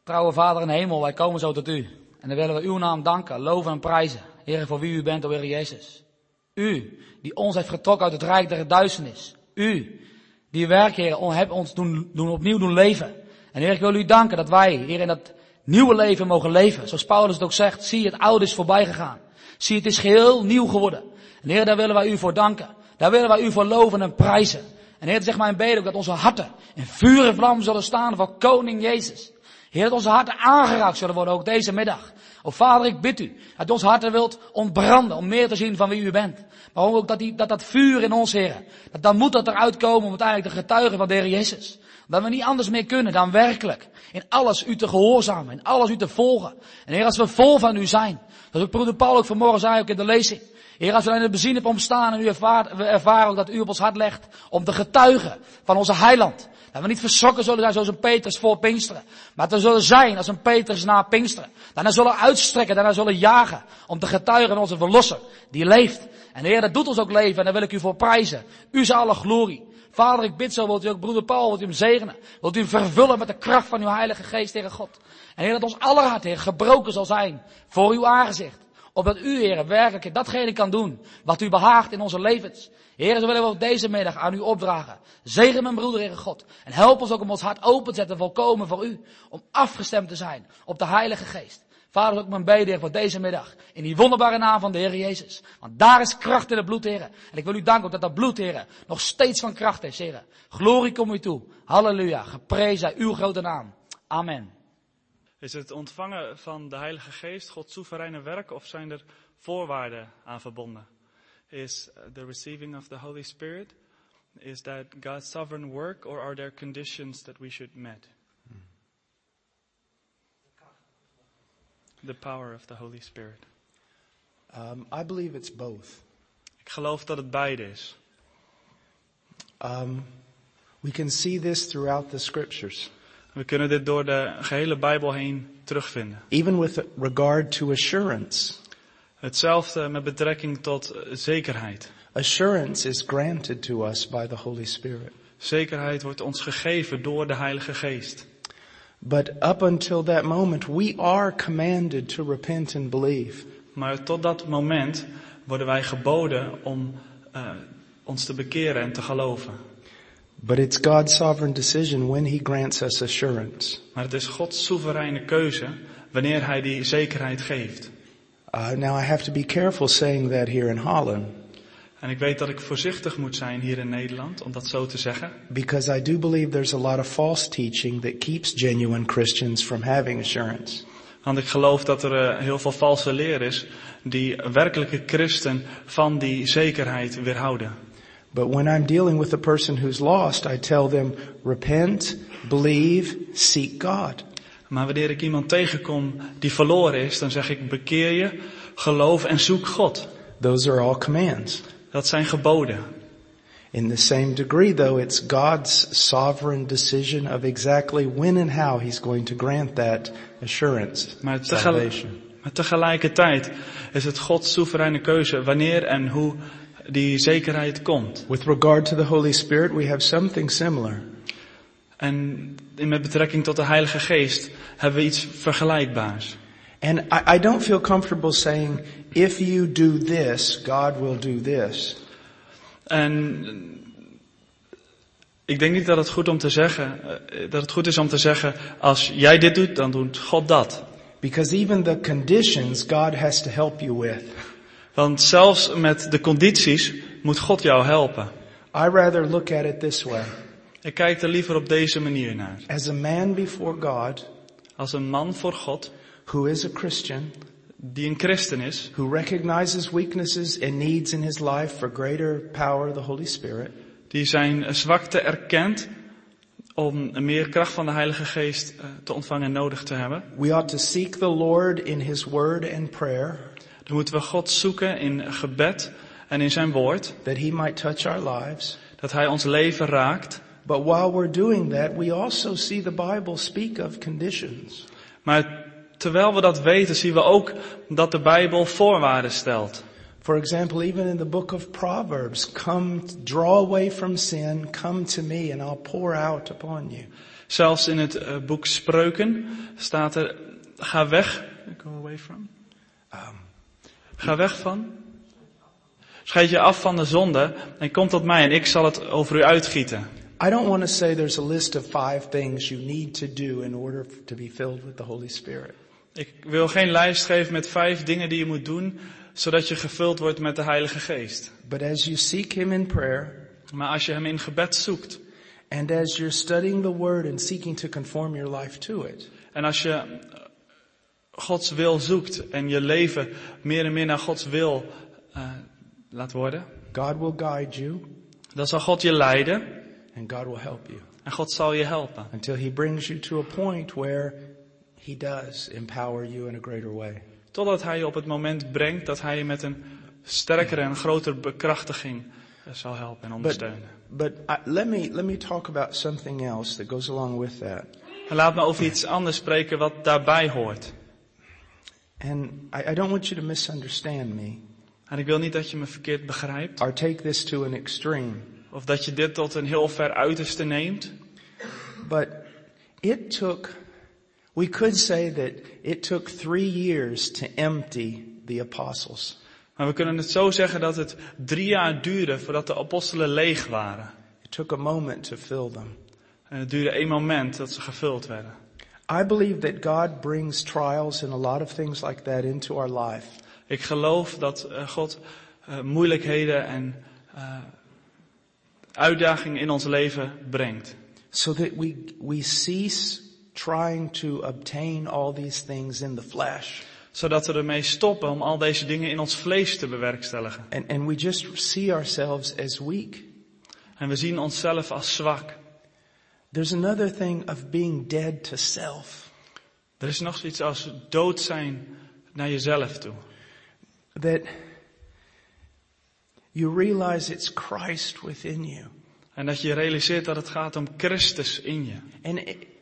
Trouwe Vader in de hemel, wij komen zo tot u. En dan willen we uw naam danken, loven en prijzen. Heer, voor wie u bent, o Heer Jezus. U, die ons heeft getrokken uit het rijk der duisternis. U, die werk, Heer, hebt ons opnieuw doen leven. En Heer, ik wil u danken dat wij, Heer, in dat nieuwe leven mogen leven. Zoals Paulus het ook zegt, zie het oude is voorbij gegaan. Zie het is geheel nieuw geworden. En Heer, daar willen wij u voor danken. Daar willen wij u voor loven en prijzen. En Heer, zeg maar in beden ook dat onze harten in vuur en vlam zullen staan voor Koning Jezus. Heer, dat onze harten aangeraakt zullen worden, ook deze middag. O Vader, ik bid u, dat u ons harten wilt ontbranden, om meer te zien van wie u bent. Maar ook dat vuur in ons, Heer, dan moet dat eruit komen om uiteindelijk te getuigen van de Heer Jezus. Dat we niet anders meer kunnen dan werkelijk in alles u te gehoorzamen, in alles u te volgen. En Heer, als we vol van u zijn, zoals ook broeder Paul ook vanmorgen zei, ook in de lezing. Heer, als we in de benzinepomp staan en we ervaren ook dat u op ons hart legt om te getuigen van onze heiland. Dat we niet verschrokken zullen zijn zoals een Petrus voor Pinksteren. Maar dat we zullen zijn als een Petrus na Pinksteren. Daarna zullen uitstrekken, daarna zullen jagen. Om te getuigen van onze verlosser die leeft. En Heer, dat doet ons ook leven en daar wil ik u voor prijzen. U is alle glorie. Vader, ik bid zo, wilt u ook broeder Paul, wilt u hem zegenen. Wilt u hem vervullen met de kracht van uw heilige geest, Heer God. En Heer, dat ons aller hart, Heer, gebroken zal zijn voor uw aangezicht. Opdat u, Heer, werkelijk datgene kan doen wat u behaagt in onze levens. Heer, zo willen we ook deze middag aan u opdragen. Zegen mijn broeder, Heer God. En help ons ook om ons hart open te zetten, volkomen voor u. Om afgestemd te zijn op de Heilige Geest. Vader, ook mijn bede, Heer, voor deze middag. In die wonderbare naam van de Heer Jezus. Want daar is kracht in het bloed, Heer. En ik wil u danken ook dat dat bloed, Heer, nog steeds van kracht is, Heer. Glorie kom u toe. Halleluja. Geprezen zij uw grote naam. Amen. Is het ontvangen van de Heilige Geest Gods soevereine werk of zijn er voorwaarden aan verbonden? Is the receiving of the Holy Spirit, is that God's sovereign work or are there conditions that we should meet? The power of the Holy Spirit. I believe it's both. Ik geloof dat het beide is. We can see this throughout the scriptures. We kunnen dit door de gehele Bijbel heen terugvinden. Even with regard to assurance. Hetzelfde met betrekking tot zekerheid. Assurance is granted to us by the Holy Spirit. Zekerheid wordt ons gegeven door de Heilige Geest. But up until that moment, we are commanded to repent and believe. Maar tot dat moment worden wij geboden om ons te bekeren en te geloven. But it's God's sovereign decision when He grants us assurance. Maar het is Gods soevereine keuze wanneer Hij die zekerheid geeft. Now I have to be careful saying that here in Holland. En ik weet dat ik voorzichtig moet zijn hier in Nederland om dat zo te zeggen. Because I do believe there's a lot of false teaching that keeps genuine Christians from having assurance. Want ik geloof dat er heel veel valse leer is die werkelijke christen van die zekerheid weerhouden. But when I'm dealing with a person who's lost, I tell them, repent, believe, seek God. Maar wanneer ik iemand tegenkom die verloren is, dan zeg ik bekeer je, geloof en zoek God. Those are all commands. Dat zijn geboden. In the same degree, though, it's God's sovereign decision of exactly when and how He's going to grant that assurance, salvation. Maar tegelijkertijd is het Gods soevereine keuze wanneer en hoe die zekerheid komt. With regard to the Holy Spirit, we have something similar. En met betrekking tot de Heilige Geest hebben we iets vergelijkbaars. And I don't feel comfortable saying, if you do this, God will do this. En ik denk niet dat het goed is om te zeggen, als jij dit doet, dan doet God dat. Because even the conditions God has to help you with. Want zelfs met de condities moet God jou helpen. I rather look at it this way. Ik kijk er liever op deze manier naar. As a man before God, als een man voor God, who is a Christian, die een christen is, who recognizes weaknesses and needs in his life for greater power of the Holy Spirit, die zijn zwakte erkent om meer kracht van de Heilige Geest te ontvangen en nodig te hebben. We ought to seek the Lord in His word and prayer. Dan moeten we God zoeken in gebed en in zijn woord. That He might touch our lives. Dat Hij ons leven raakt. But while we're doing that, we also see the Bible speak of conditions. Maar terwijl we dat weten, zien we ook dat de Bijbel voorwaarden stelt. For example, even in the book of Proverbs, draw away from sin, come to me and I'll pour out upon you. Zelfs in het boek Spreuken staat er, ga weg. Go away from. Ga weg van. Scheid je af van de zonde en kom tot mij en ik zal het over u uitgieten. I don't want to say there's a list of 5 things you need to do in order to be filled with the Holy Spirit. Ik wil geen lijst geven met 5 dingen die je moet doen, zodat je gevuld wordt met de Heilige Geest. But as you seek Him in prayer, maar als je hem in gebed zoekt, and as you're studying the Word and seeking to conform your life to it, en als je Gods wil zoekt en je leven meer en meer naar Gods wil laat worden, God will guide you, dan zal God je leiden and God will help you. En God zal je helpen. Until He brings you to a point where He does empower you in a greater way. Totdat Hij je op het moment brengt dat Hij je met een sterkere en grotere bekrachtiging zal helpen en ondersteunen. But let me talk about something else that goes along with that. En laat me over iets anders spreken wat daarbij hoort. And I don't want you to misunderstand me. En ik wil niet dat je me verkeerd begrijpt. Or take this to an extreme. Of dat je dit tot een heel ver uiterste neemt. But we could say that it took 3 years to empty the apostles. Maar we kunnen het zo zeggen dat het 3 jaar duurde voordat de apostelen leeg waren. It took a moment to fill them. En het duurde 1 moment dat ze gevuld werden. I believe that God brings trials and a lot of things like that into our life. Ik geloof dat God moeilijkheden en uitdagingen in ons leven brengt. So that we cease trying to obtain all these things in the flesh. Zodat we ermee stoppen om al deze dingen in ons vlees te bewerkstelligen. And we just see ourselves as weak. En we zien onszelf als zwak. There's another thing of being dead to self. Er is nog zoiets als dood zijn naar jezelf toe. That you realize it's Christ within you. En dat je realiseert dat het gaat om Christus in je. And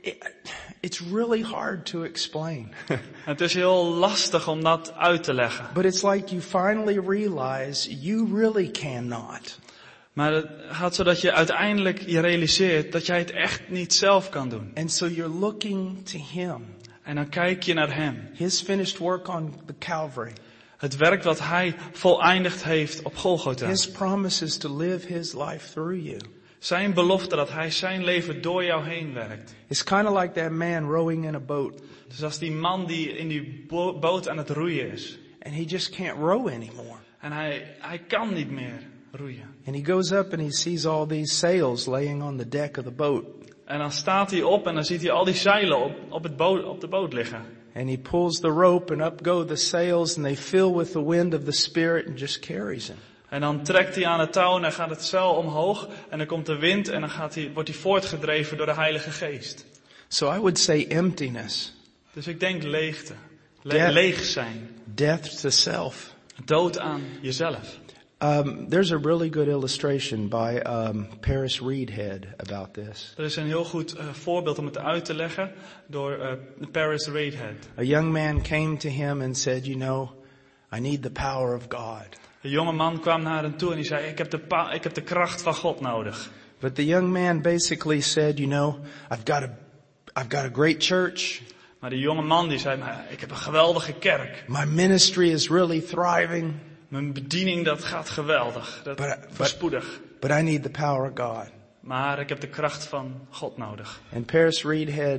it's really hard to explain. Het is heel lastig om dat uit te leggen. But it's like you finally realize you really cannot. Maar het gaat zo dat je uiteindelijk je realiseert dat jij het echt niet zelf kan doen. And so you're looking to Him. En dan kijk je naar Hem. His finished work on the Calvary. Het werk wat Hij voleindigd heeft op Golgotha. His promises to live His life through you. Zijn belofte dat Hij zijn leven door jou heen werkt. It's kind of like that man rowing in a boat. Dus als die man die in die boot aan het roeien is. And he just can't row anymore. En hij kan niet meer roeien. And he goes up and he sees all these sails laying on the deck of the boat. En dan staat hij op en dan ziet hij al die zeilen op de boot liggen. And he pulls the rope and up go the sails and they fill with the wind of the Spirit and just carries him. En dan trekt hij aan het touw en dan gaat het zeil omhoog. En dan komt de wind en dan wordt hij voortgedreven door de Heilige Geest. So I would say emptiness. Dus ik denk leegte. Leeg zijn. Death to self. Dood aan jezelf. There's a really good illustration by Paris Reedhead about this. Er is een heel goed voorbeeld om het uit te leggen door Paris Reedhead. A young man came to him and said, "You know, I need the power of God." Een jonge man kwam naar hem toe en die zei, ik heb de kracht van God nodig. But the young man basically said, "You know, I've got a great church." Maar de jonge man die zei, ik heb een geweldige kerk. My ministry is really thriving. Mijn bediening dat gaat geweldig, voorspoedig. But I need the power of God. Maar ik heb de kracht van God nodig. And Paris Reedhead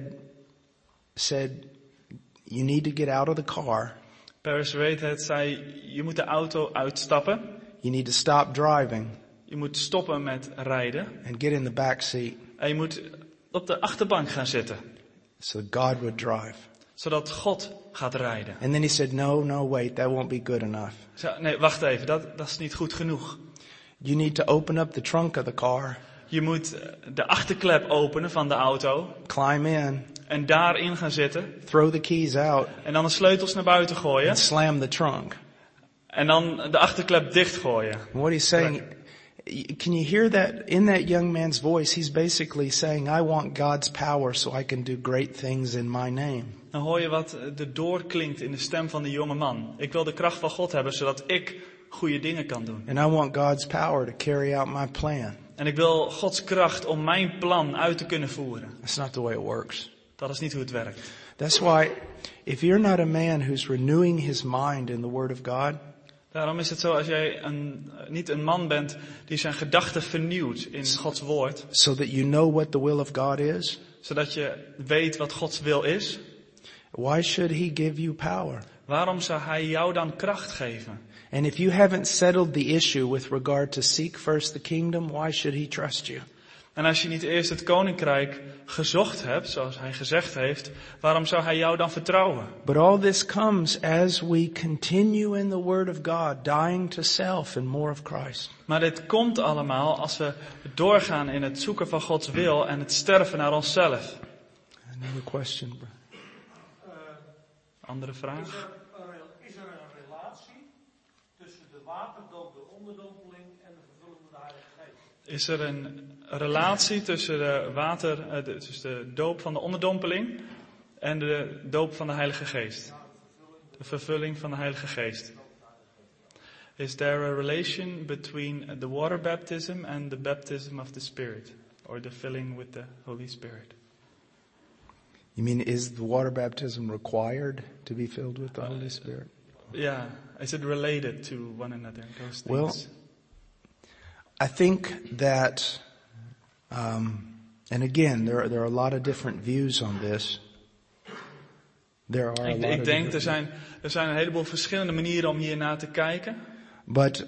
said, "You need to get out of the car. Paris Reedhead zei, je moet de auto uitstappen. You need to stop driving. Je moet stoppen met rijden. And get in the back seat. En je moet op de achterbank gaan zitten. So God would drive. Zodat God gaat rijden. And then he said, no, wait, that won't be good enough. Nee, wacht even, dat is niet goed genoeg. You need to open up the trunk of the car. Je moet de achterklep openen van de auto. Climb in. En daarin gaan zitten. Throw the keys out. En dan de sleutels naar buiten gooien. And slam the trunk. En dan de achterklep dichtgooien. What he's saying, can you hear that in that young man's voice? He's basically saying, I want God's power so I can do great things in my name. Dan hoor je wat er doorklinkt in de stem van de jonge man. Ik wil de kracht van God hebben zodat ik goede dingen kan doen. And I want God's power to carry out my plan. En ik wil Gods kracht om mijn plan uit te kunnen voeren. That's not the way it works. Dat is niet hoe het werkt. That's why if you're not a man who's renewing his mind in the Word of God, Daarom is het zo, als jij niet een man bent die zijn gedachten vernieuwt in Gods woord. so that you know what the will of God is, Zodat je weet wat Gods wil is. why should he give you power? Waarom zou hij jou dan kracht geven? And if you haven't settled the issue with regard to seek first the kingdom, why should he trust you? En als je niet eerst het koninkrijk gezocht hebt, zoals hij gezegd heeft, waarom zou hij jou dan vertrouwen? But all this comes as we continue in the Word of God, dying to self and more of Christ. Maar dit komt allemaal als we doorgaan in het zoeken van Gods wil en het sterven naar onszelf. Another question, bro. Andere vraag? Is er een relatie tussen de waterdoop, de onderdompeling en de vervulling van de Heilige Geest? Is er een relatie tussen de doop van de onderdompeling en de doop van de Heilige Geest? De vervulling van de Heilige Geest. Is there a relation between the water baptism and the baptism of the Spirit? Or the filling with the Holy Spirit? You mean, is the water baptism required to be filled with the Holy Spirit? Yeah, is it related to one another, those things? Well, I think that, and again, there are a lot of different views on this. There are a lot Ik of denk, different er zijn een heleboel verschillende manieren om hiernaar te kijken. But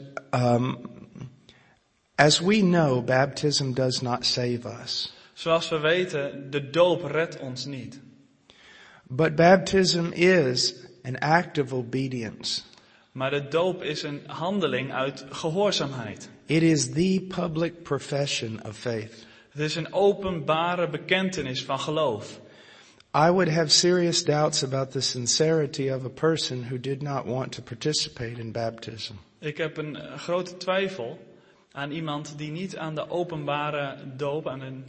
as we know, baptism does not save us. Zoals we weten, de doop redt ons niet. But baptism is an act of obedience. Maar de doop is een handeling uit gehoorzaamheid. It is the public profession of faith. Het is een openbare bekentenis van geloof. I would have serious doubts about the sincerity of a person who did not want to participate in baptism. Ik heb een grote twijfel aan iemand die niet aan de openbare doop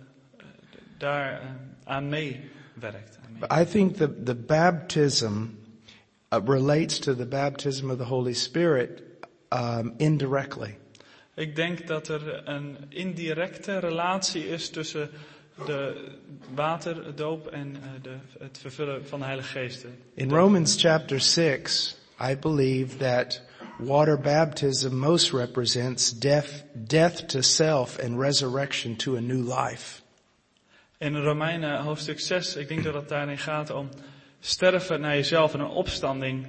aan meewerkt. But I think the baptism relates to the baptism of the Holy Spirit indirectly. Ik denk dat er een indirecte relatie is tussen de waterdoop en het vervullen van de Heilige Geest. In Romans chapter 6, I believe that water baptism most represents death to self and resurrection to a new life. In Romeinen hoofdstuk 6, ik denk dat het daarin gaat om sterven naar jezelf en een opstanding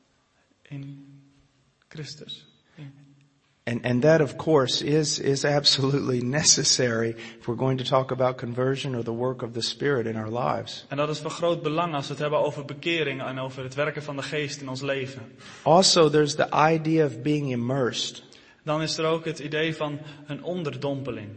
in Christus. And that of course is absolutely necessary if we're going to talk about conversion or the work of the Spirit in our lives. En dat is van groot belang als we het hebben over bekering en over het werken van de Geest in ons leven. Also, there's the idea of being immersed. Dan is er ook het idee van een onderdompeling.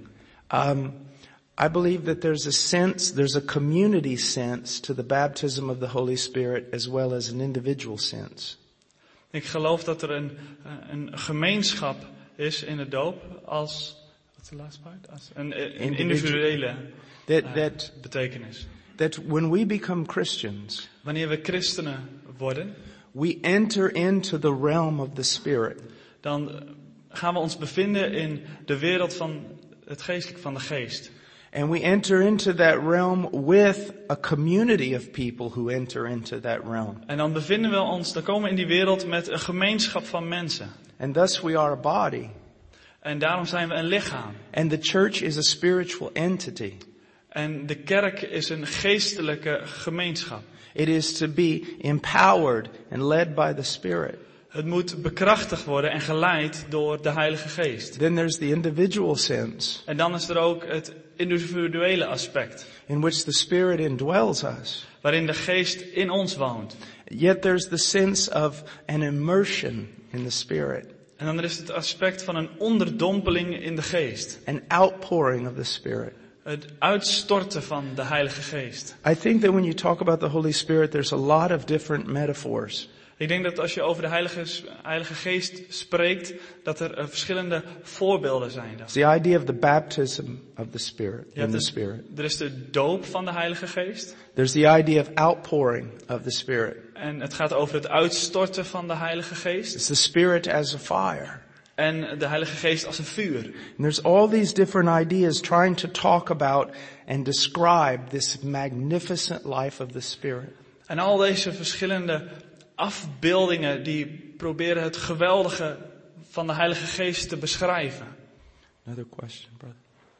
I believe that there's a community sense to the baptism of the Holy Spirit as well as an individual sense. Ik geloof dat er een gemeenschap is in de doop als, what's the last part? Als een individuele betekenis. That when we become Christians, Wanneer we christenen worden, we enter into the realm of the Spirit. Dan gaan we ons bevinden in de wereld van het geestelijk van de geest. And we enter into that realm with a community of people who enter into that realm. En dan bevinden we ons, dan komen we in die wereld met een gemeenschap van mensen. And thus we are a body. En daarom zijn we een lichaam. And the church is a spiritual entity. En de kerk is een geestelijke gemeenschap. It is to be empowered and led by the Spirit. Het moet bekrachtigd worden en geleid door de Heilige Geest. Then there's the individual sense. En dan is er ook het individuele aspect. In which the Spirit indwells us. Waarin de Geest in ons woont. Yet there's the sense of an immersion in the Spirit. En dan is het aspect van een onderdompeling in de Geest. An outpouring of the Spirit. Het uitstorten van de Heilige Geest. I think that when you talk about the Holy Spirit, there's a lot of different metaphors. Ik denk dat als je over de Heilige Geest spreekt, dat er verschillende voorbeelden zijn. It's the idea of the baptism of the Spirit, in the Spirit. Er is de doop van de Heilige Geest. There's the idea of outpouring of the Spirit. En het gaat over het uitstorten van de Heilige Geest. It's the Spirit as a fire. En de Heilige Geest als een vuur. And there's all these different ideas trying to talk about and describe this magnificent life of the Spirit. En al deze verschillende afbeeldingen die proberen het geweldige van de Heilige Geest te beschrijven. Another question, brother.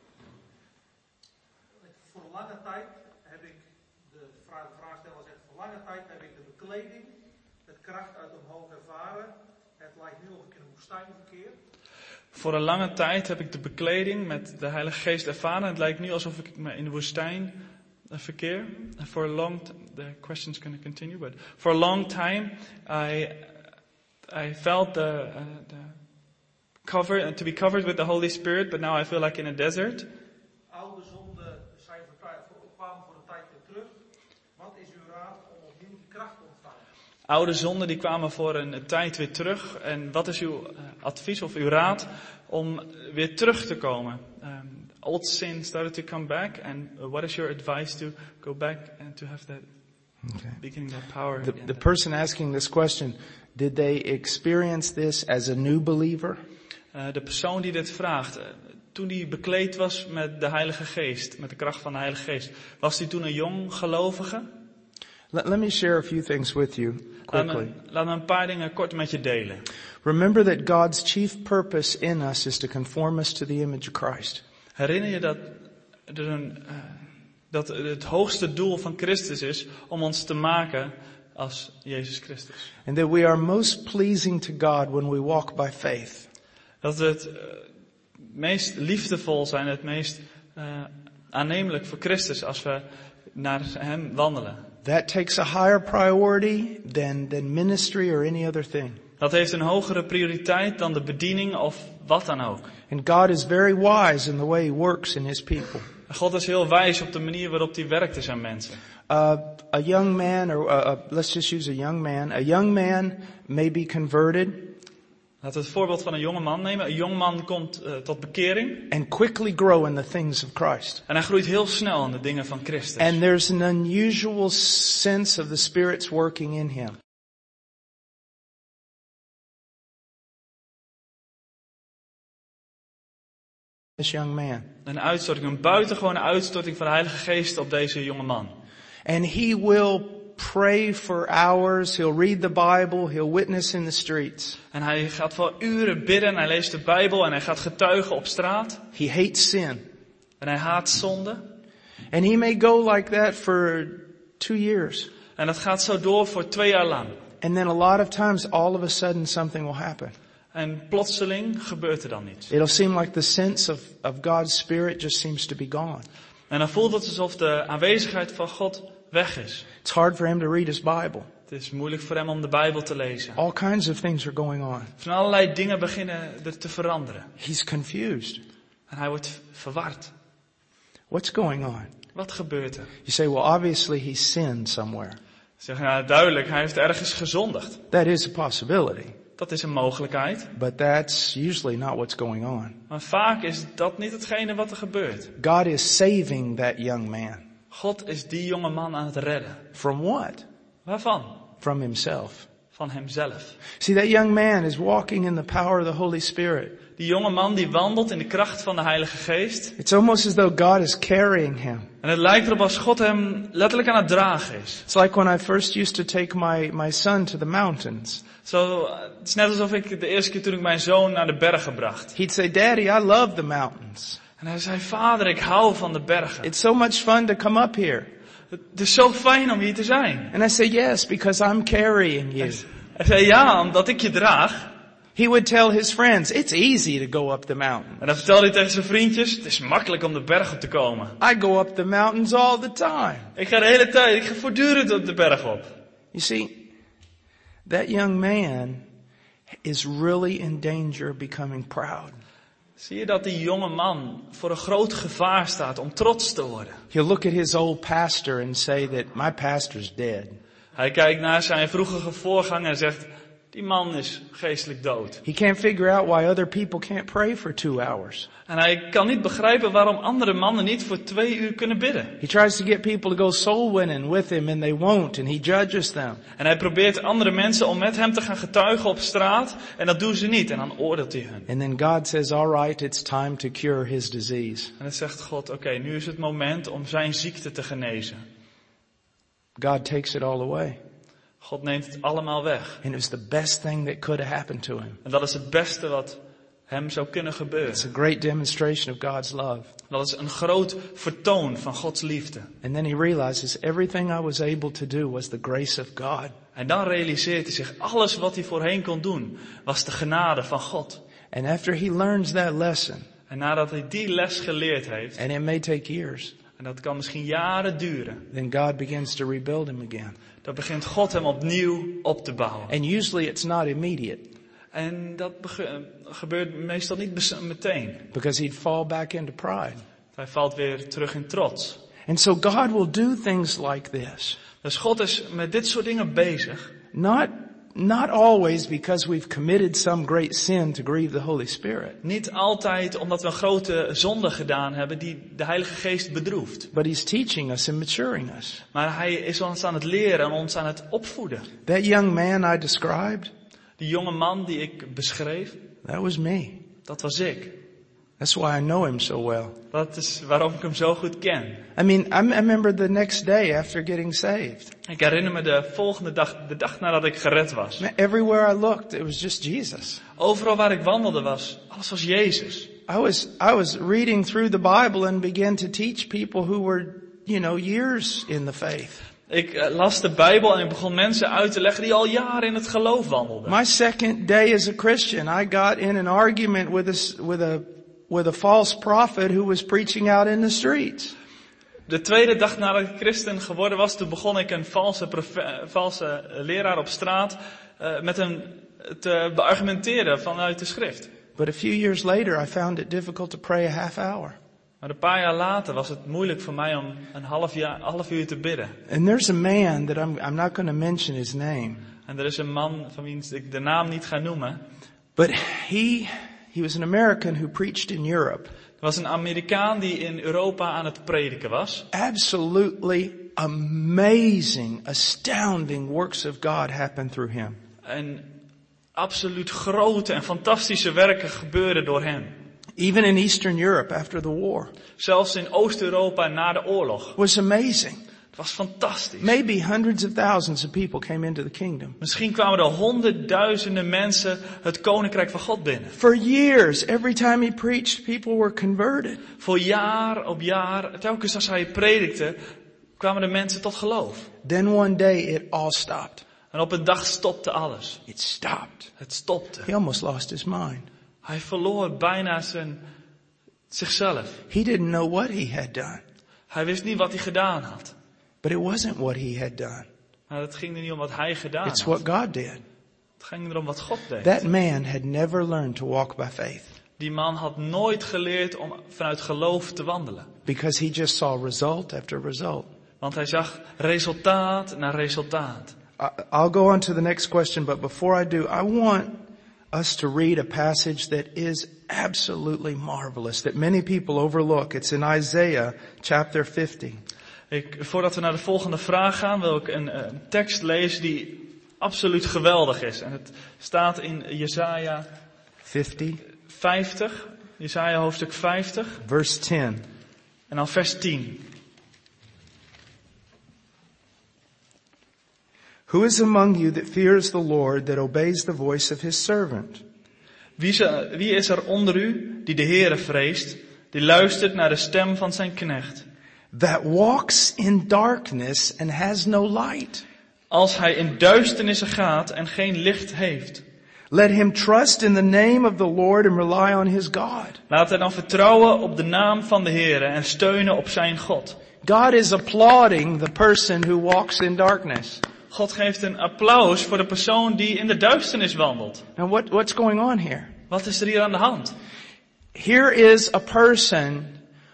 Voor lange tijd heb ik, de vraagsteller zegt, voor lange tijd heb ik de bekleding, het kracht uit omhoog ervaren. Het lijkt nu of ik in een woestijn verkeer. Voor een lange tijd heb ik de bekleding met de Heilige Geest ervaren. Het lijkt nu alsof ik me in de woestijn verkeer. For a long the question's going to continue, but for a long time I felt the to be covered with the Holy Spirit, but now I feel like in a desert. Oude zonden kwamen voor een tijd weer terug. Wat is uw raad om opnieuw die kracht te ontvangen? Oude zonden die kwamen voor een tijd weer terug. En wat is uw advies of uw raad om weer terug te komen? Old sin started to come back, and what is your advice to go back and to have that beginning that power? The person asking this question, did they experience this as a new believer? De persoon die dit vraagt, toen hij bekleed was met de Heilige Geest, met de kracht van de Heilige Geest, was hij toen een jong gelovige? Let me share a few things with you quickly. Laat me een paar dingen kort met je delen. Remember that God's chief purpose in us is to conform us to the image of Christ. Herinner je dat het hoogste doel van Christus is om ons te maken als Jezus Christus. And that we are most pleasing to God when we walk by faith. Dat we het meest liefdevol zijn, het meest aannemelijk voor Christus als we naar hem wandelen. That takes a higher priority than ministry or any other thing. Dat heeft een hogere prioriteit dan de bediening of wat dan ook. And God is very wise in the way He works in His people. God is heel wijs op de manier waarop hij werkt in zijn mensen. A young man, or let's just use a young man. A young man may be converted. Laten we het voorbeeld van een jonge man nemen. Een jong man komt tot bekering. And quickly grow in the things of Christ. En hij groeit heel snel in de dingen van Christus. And there's an unusual sense of the Spirit's working in him. This young man. Een buitengewone uitstorting van de Heilige Geest op deze jonge man. And he will pray for hours, he'll read the Bible, he'll witness in the streets. En hij gaat voor uren bidden, hij leest de Bijbel en hij gaat getuigen op straat. He hates sin. En hij haat zonde. And he may go like that for 2 years. En dat gaat zo door voor 2 jaar lang. And then a lot of times, all of a sudden, something will happen. En plotseling gebeurt er dan iets. It'll seem like the sense of God's Spirit just seems to be gone. En dan voelt het alsof de aanwezigheid van God weg is. It's hard for him to read his Bible. Het is moeilijk voor hem om de Bijbel te lezen. All kinds of things are going on. Van allerlei dingen beginnen er te veranderen. He's confused. En hij wordt verward. What's going on? Wat gebeurt er? You say, well, obviously he sinned somewhere. Zeg, nou duidelijk, hij heeft ergens gezondigd. That is a possibility. Dat is een mogelijkheid. But that's usually not what's going on. Maar vaak is dat niet hetgene wat er gebeurt. God is saving that young man. God is die jonge man aan het redden. From what? Waarvan? From himself. Van hemzelf. See, that young man is walking in the power of the Holy Spirit. Die jonge man die wandelt in de kracht van de Heilige Geest. It's almost as though God is carrying him. En het lijkt erop als God hem letterlijk aan het dragen is. It's like when I first used to take my son to the mountains. Het is net alsof ik de eerste keer toen ik mijn zoon naar de bergen bracht. He'd say, Daddy, I love the mountains. En hij zei, vader, ik hou van de bergen. It's so much fun to come up here. Het is zo fijn om hier te zijn. And I say, yes, because I'm carrying you. Hij zei, ja, omdat ik je draag. He would tell his friends, it's easy to go up the mountain. En dan vertelde hij tegen zijn vriendjes, het is makkelijk om de berg op te komen. I go up the mountains all the time. Ik ga voortdurend op de berg op. You see, that young man is really in danger of becoming proud. Zie je dat die jonge man voor een groot gevaar staat om trots te worden? He'll look at his old pastor and say that my pastor's dead. Hij kijkt naar zijn vroegere voorganger en zegt, die man is geestelijk dood. He can't figure out why other people can't pray for 2 hours. En hij kan niet begrijpen waarom andere mannen niet voor 2 uur kunnen bidden. He tries to get people to go soul winning with him and they won't and he judges them. En hij probeert andere mensen om met hem te gaan getuigen op straat en dat doen ze niet en dan oordeelt hij hun. And then God says, all right, it's time to cure his disease. En dan zegt God, oké, nu is het moment om zijn ziekte te genezen. God takes it all away. God neemt het allemaal weg. And it was the best thing that could have happened to him. En dat is het beste wat hem zou kunnen gebeuren. It's a great demonstration of God's love. Dat is een groot vertoon van Gods liefde. And then he realizes everything I was able to do was the grace of God. En dan realiseert hij zich, alles wat hij voorheen kon doen, was de genade van God. And after he learns that lesson, En nadat hij die les geleerd heeft, and it may take years, en dat kan misschien jaren duren, then God begins to rebuild him again. dan begint God hem opnieuw op te bouwen. And usually it's not immediate, En dat gebeurt meestal niet meteen. because he'd fall back into pride. Hij valt weer terug in trots. And so God will do things like this. Dus God is met dit soort dingen bezig. Not always because we've committed some great sin to grieve the Holy Spirit. Niet altijd omdat we een grote zonde gedaan hebben die de Heilige Geest bedroeft. But he's teaching us and maturing us. Maar hij is ons aan het leren en ons aan het opvoeden. That young man I described, Die jonge man die ik beschreef, that was me. dat was ik. That's why I know him so well. Dat is waarom ik hem zo goed ken. I mean, I remember the next day after getting saved. Ik herinner me de volgende dag, de dag nadat ik gered was. Man, everywhere I looked, it was just Jesus. Overal waar ik wandelde alles was Jezus. I was reading through the Bible and began to teach people who were, years in the faith. Ik las de Bijbel en ik begon mensen uit te leggen die al jaren in het geloof wandelden. My second day as a Christian, I got in an argument with a false prophet who was preaching out in the streets. De tweede dag nadat ik christen geworden was, toen begon ik een valse leraar op straat met hem te beargumenteren vanuit de schrift. But a few years later, I found it difficult to pray a half hour. Maar een paar jaar later was het moeilijk voor mij om een half uur te bidden. And there's a man that I'm not going to mention his name. En er is een man van wie ik de naam niet ga noemen. But he was an American who preached in Europe. Er was een Amerikaan die in Europa aan het prediken was. Absolutely amazing, astounding works of God happened through him. En absoluut grote en fantastische werken gebeurden door hem. Even in Eastern Europe after the war. Zelfs in Oost-Europa na de oorlog. Was amazing. Het was fantastisch. Maybe hundreds of thousands of people came into the kingdom. Misschien kwamen er honderdduizenden mensen het koninkrijk van God binnen. For years, every time he preached, people were converted. Voor jaar op jaar, telkens als hij predikte, kwamen de mensen tot geloof. Then one day it all stopped. En op een dag stopte alles. It stopped. Het stopte. He almost lost his mind. Hij verloor bijna zichzelf. He didn't know what he had done. Hij wist niet wat hij gedaan had. But it wasn't what he had done. Maar het ging er niet om wat hij gedaan It's had. what God did. Het ging erom wat God deed. That man had never learned to walk by faith. Die man had nooit geleerd om vanuit geloof te wandelen. Because he just saw result after result. Want hij zag resultaat na resultaat. I'll go on to the next question, but before I do, I want us to read a passage that is absolutely marvelous, that many people overlook. It's in Isaiah chapter 50. Voordat we naar de volgende vraag gaan, wil ik een tekst lezen die absoluut geweldig is. En het staat in Jesaja 50. Jesaja hoofdstuk 50. Verse 10. En dan vers 10. Who is among you that fears the Lord, that obeys the voice of his servant? Wie is er onder u die de Heere vreest, die luistert naar de stem van zijn knecht? That walks in darkness and has no light. Als hij in duisternissen gaat en geen licht heeft. Let him trust in the name of the Lord and rely on his God. Laat hij dan vertrouwen op de naam van de Heere en steunen op zijn God. God is applauding the person who walks in darkness. God geeft een applaus voor de persoon die in de duisternis wandelt. Now what's going on here? Wat is er hier aan de hand? Here is a person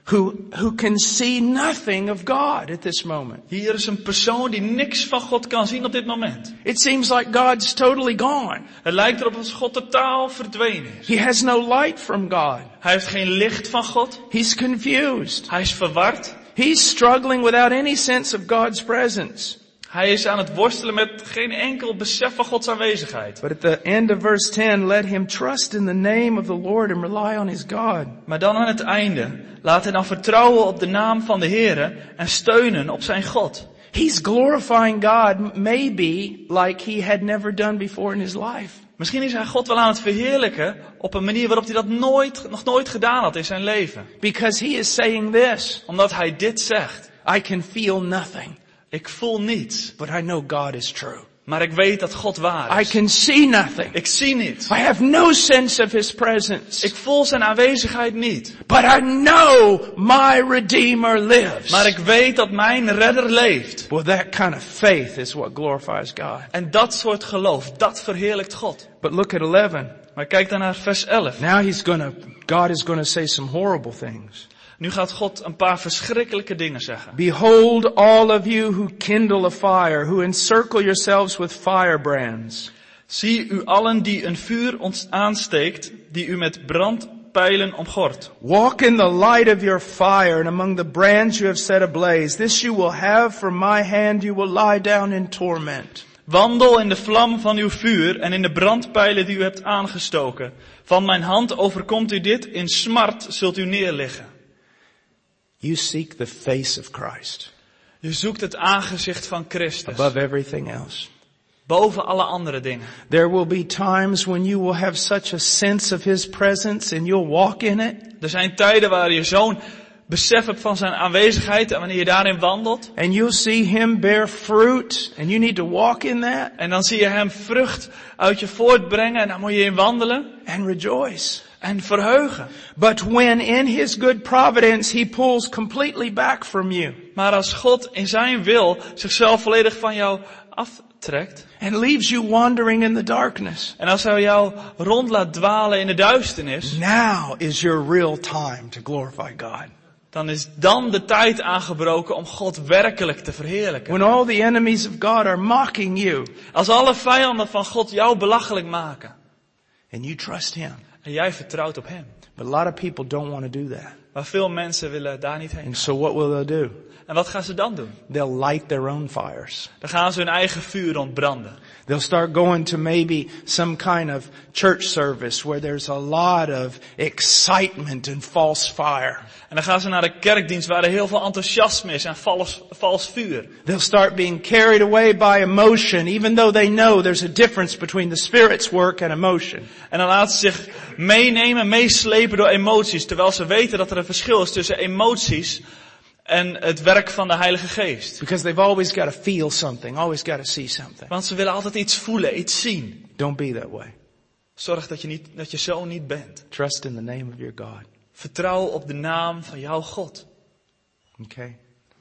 who can see nothing of God at this moment. Hier is een persoon die niks van God kan zien op dit moment. It seems like God's totally gone. Het lijkt erop alsof God totaal verdwenen is. He has no light from God. Hij heeft geen licht van God. He's confused. Hij is verward. He's struggling without any sense of God's presence. Hij is aan het worstelen met geen enkel besef van Gods aanwezigheid. But at the end of verse 10, let him trust in the name of the Lord and rely on his God. Maar dan aan het einde, laat hij dan vertrouwen op de naam van de Heere en steunen op zijn God. He's glorifying God maybe like he had never done before in his life. Misschien is hij God wel aan het verheerlijken op een manier waarop hij dat nog nooit gedaan had in zijn leven. Because he is saying this, Omdat hij dit zegt. I can feel nothing, Ik voel niets, but I know God is true. maar ik weet dat God waar I is. can see nothing. Ik zie niets. I have no sense of his presence. Ik voel zijn aanwezigheid niet. But I know my Redeemer lives. Maar ik weet dat mijn redder leeft. Well, that kind of faith is what glorifies God. En dat soort geloof, dat verheerlijkt God. But look at 11. Maar kijk dan naar vers 11. Now God is going to say some horrible things. Nu gaat God een paar verschrikkelijke dingen zeggen. Behold, all of you who kindle a fire, who encircle yourselves with firebrands. Zie u allen die een vuur aansteekt, die u met brandpijlen omgort. Walk in the light of your fire, and among the brands you have set ablaze. This you will have from my hand, you will lie down in torment. Wandel in de vlam van uw vuur en in de brandpijlen die u hebt aangestoken. Van mijn hand overkomt u dit, in smart zult u neerliggen. You seek the face of Christ Je zoekt het aangezicht van Christus. above everything else. Boven alle andere dingen. There will be times when you will have such a sense of his presence and you'll walk in it. Er zijn tijden waar je zo'n besef hebt van zijn aanwezigheid en wanneer je daarin wandelt. And you'll see him bear fruit and you need to walk in that En dan zie je hem vrucht uit je voortbrengen en daar moet je in wandelen. and rejoice. En verheugen. But when in his good providence he pulls completely back from you Maar als God in zijn wil zichzelf volledig van jou aftrekt. and leaves you wandering in the darkness, En als hij jou rond laat dwalen in de duisternis. now is your real time to glorify God. Dan is dan de tijd aangebroken om God werkelijk te verheerlijken. When all the enemies of God are mocking you Als alle vijanden van God jou belachelijk maken. and you trust him. En jij vertrouwt op hem. But a lot of people don't want to do that. Maar veel mensen willen daar niet heen. And so what will they do? En wat gaan ze dan doen? They'll light their own fires. Dan gaan ze hun eigen vuur ontbranden. They'll start going to maybe some kind of church service where there's a lot of excitement and false fire. En dan gaan ze naar de kerkdienst waar er heel veel enthousiasme is en vals vuur. They'll start being carried away by emotion, even though they know there's a difference between the Spirit's work and emotion. En dan laten ze zich meenemen, meeslepen door emoties. Terwijl ze weten dat er een verschil is tussen emoties en het werk van de Heilige Geest. Because they've always got to feel something, always got to see something. Want ze willen altijd iets voelen, iets zien. Don't be that way. Zorg dat je zo niet bent. Trust in the name of your God. Vertrouw op de naam van jouw God. Okay?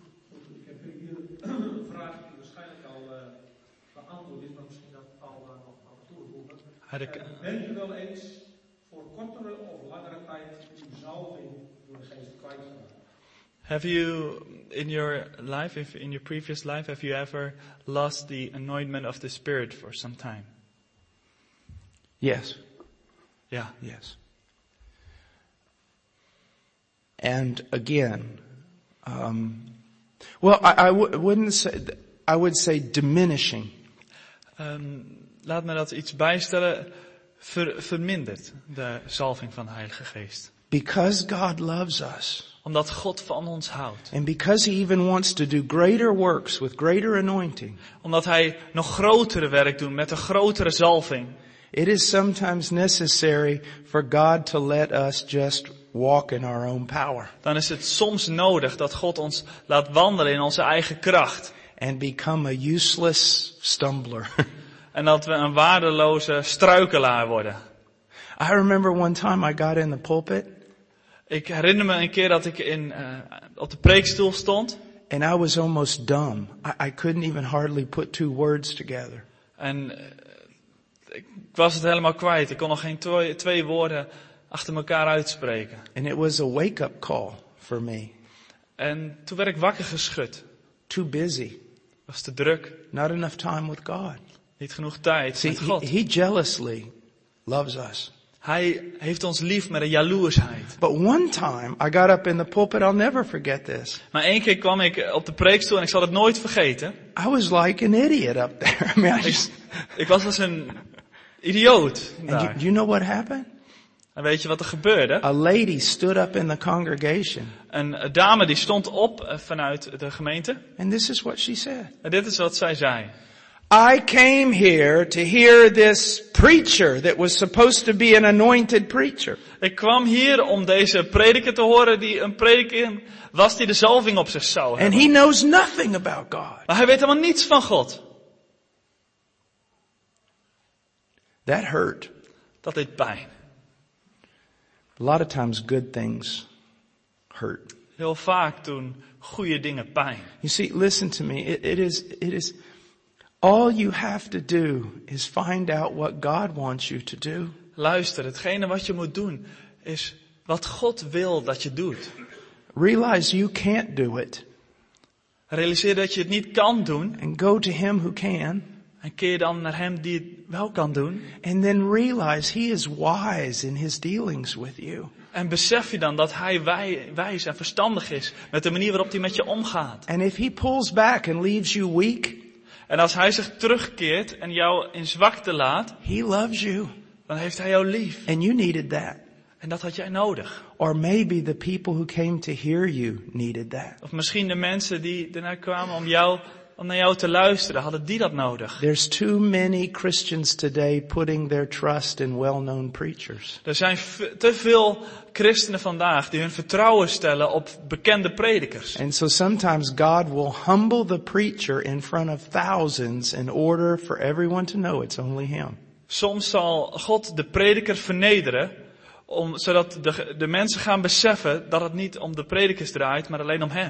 Ik heb hier een vraag die waarschijnlijk al beantwoord is, maar misschien dat al nog toevoegen. Bent u wel eens voor kortere of langere tijd uw zalving door de geest kwijtgeraakt? Have you, in your life, in your previous life, have you ever lost the anointment of the Spirit for some time? Yes. Yeah. Yes. And again, wouldn't say, I would say diminishing. Laat me dat iets bijstellen. Vermindert de zalving van de Heilige Geest. Because God loves us. Omdat God van ons houdt. And because He even wants to do greater works with greater anointing. Omdat Hij nog grotere werk doet met een grotere zalving. It is sometimes necessary for God to let us just walk in our own power. Dan is het soms nodig dat God ons laat wandelen in onze eigen kracht. And become a useless stumbler. En dat we een waardeloze struikelaar worden. I remember one time I got in the pulpit. Ik herinner me een keer dat ik op de preekstoel stond. And I was almost dumb. I couldn't even hardly put two words together. En ik was het helemaal kwijt. Ik kon nog geen twee woorden achter elkaar uitspreken. And it was a wake-up call for me. En toen werd ik wakker geschud. Too busy. Was te druk. Not enough time with God. Niet genoeg tijd See, met God. he jealously loves us. Hij heeft ons lief met een jaloersheid. But one time I got up in the pulpit, I'll never forget this. Maar één keer kwam ik op de preekstoel en ik zal het nooit vergeten. I was like an idiot up there. I mean, Ik was als een idioot and daar. you know what happened? En weet je wat er gebeurde? A lady stood up in the congregation. Een dame die stond op vanuit de gemeente. And this is what she said. En dit is wat zij zei. I came here to hear this preacher that was supposed to be an anointed preacher. Ik kwam hier om deze prediker te horen die een prediker was die de zalving op zich zou And hebben. he knows nothing about God. Maar hij weet helemaal niets van God. That hurt. Dat deed pijn. A lot of times good things hurt. Heel vaak doen goede dingen pijn. You see, listen to me. It is, all you have to do is find out what God wants you to do. Luister, hetgene wat je moet doen is wat God wil dat je doet. Realize you can't do it. Realiseer dat je het niet kan doen. And go to Him who can. En keer dan naar hem die het wel kan doen. And then realize He is wise in His dealings with you. En besef je dan dat hij wijs en verstandig is met de manier waarop hij met je omgaat. And if He pulls back and leaves you weak, En als hij zich terugkeert en jou in zwakte laat, He loves you. dan heeft hij jou lief. And you needed that. En dat had jij nodig. Or maybe the people who came to hear you needed that. Of misschien de mensen die ernaar kwamen om naar jou te luisteren, hadden die dat nodig. There's too many Christians today putting their trust in well-known preachers. Er zijn te veel christenen vandaag die hun vertrouwen stellen op bekende predikers. And so sometimes God will humble the preacher in front of thousands in order for everyone to know it's only Him. Soms zal God de prediker vernederen, zodat de mensen gaan beseffen dat het niet om de predikers draait, maar alleen om hem.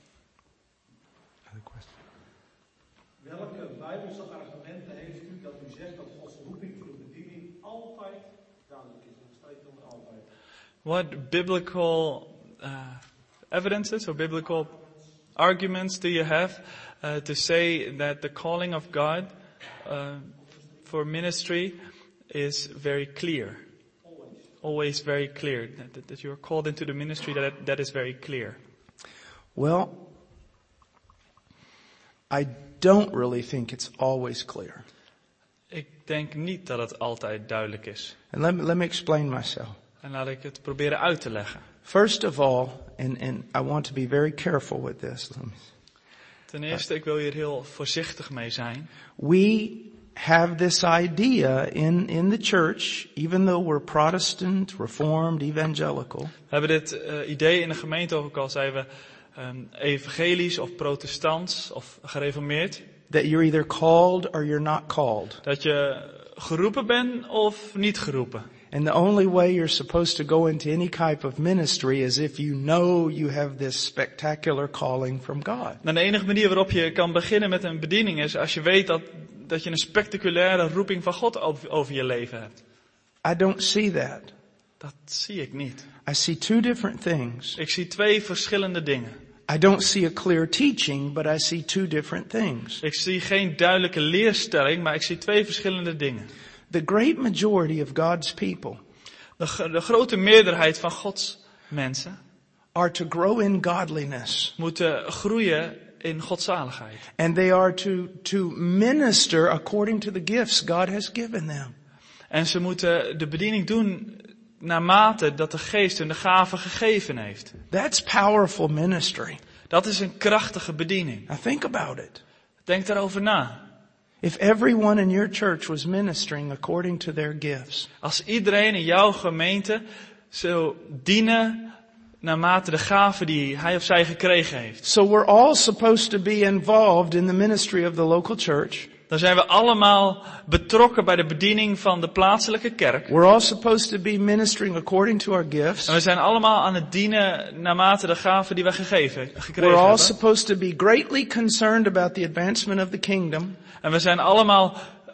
Welke Bijbelse argumenten heeft u dat u zegt dat Gods roeping voor de bediening altijd duidelijk is? En streep onder altijd. What biblical evidences or biblical arguments do you have to say that the calling of God for ministry is very clear? Always very clear. That you are called into the ministry, that is very clear. Well, I don't really think it's always clear. Ik denk niet dat het altijd duidelijk is. And let me explain myself. En laat ik het proberen uit te leggen. First of all, and I want to be very careful with this. Ten eerste, ik wil hier heel voorzichtig mee zijn. We have this idea in the church, even though we're Protestant, Reformed, Evangelical. We hebben dit idee in de gemeente, ook al zijn we evangelisch of protestants of gereformeerd. That you're either called or you're not called. Dat je geroepen bent of niet geroepen. And the only way you're supposed to go into any type of ministry is if you know you have this spectacular calling from God. En de enige manier waarop je kan beginnen met een bediening is als je weet dat je een spectaculaire roeping van God over je leven hebt. I don't see that. Dat zie ik niet. I see two different things. Ik zie twee verschillende dingen. I don't see a clear teaching, but I see two different things. Ik zie geen duidelijke leerstelling, maar ik zie twee verschillende dingen. The great majority of God's people De grote meerderheid van Gods mensen are to grow in godliness. moeten groeien in godzaligheid. And they are to minister according to the gifts God has given them. En ze moeten de bediening doen naarmate dat de Geest hun de gave gegeven heeft. That's powerful ministry. Dat is een krachtige bediening. Now think about it. Denk daarover na. If everyone in your church was ministering according to their gifts, Als iedereen in jouw gemeente zou dienen naarmate de gave die hij of zij gekregen heeft. so we're all supposed to be involved in the ministry of the local church. Dan zijn we allemaal betrokken bij de bediening van de plaatselijke kerk. We're all supposed to be ministering according to our gifts. En we zijn allemaal aan het dienen naarmate de gave die we gekregen We're all hebben. supposed to be greatly concerned about the advancement of the kingdom. En we zijn allemaal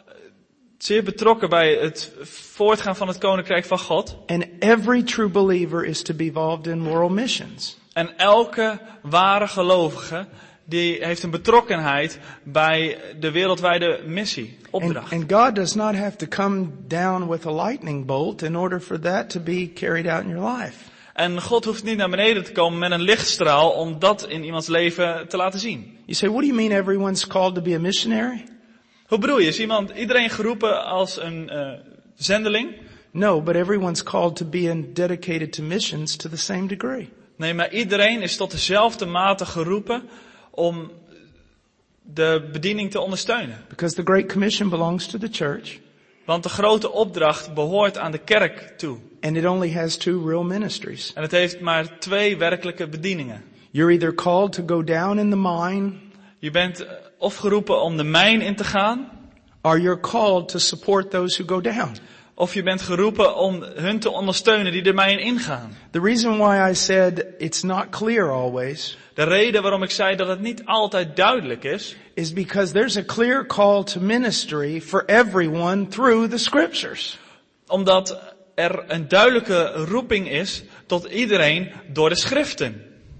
zeer betrokken bij het voortgaan van het koninkrijk van God. And every true believer is to be involved in world missions. En elke ware gelovige die heeft een betrokkenheid bij de wereldwijde missie, opdracht. And God does not have to come down with a lightning bolt in order for that to be carried out in your life. En God hoeft niet naar beneden te komen met een lichtstraal om dat in iemands leven te laten zien. You say, what do you mean everyone's called to be a missionary? Hoe bedoel je? Is iedereen geroepen als een zendeling? No, but everyone's called to be dedicated to missions to the same degree. Nee, maar iedereen is tot dezelfde mate geroepen om de bediening te ondersteunen. Because the Great Commission belongs to the church. Want de grote opdracht behoort aan de kerk toe. And it only has 2 real ministries. En het heeft maar 2 werkelijke bedieningen. You're either called to go down in the mine, Je bent of geroepen om de mijn in te gaan, or you're called to support those who go down. of je bent geroepen om hun te ondersteunen die de mijn ingaan. The reason why I said it's not clear always De reden waarom ik zei dat het niet altijd duidelijk is because there's a clear call to ministry for everyone through the scriptures. omdat er een duidelijke roeping is tot iedereen door de schriften.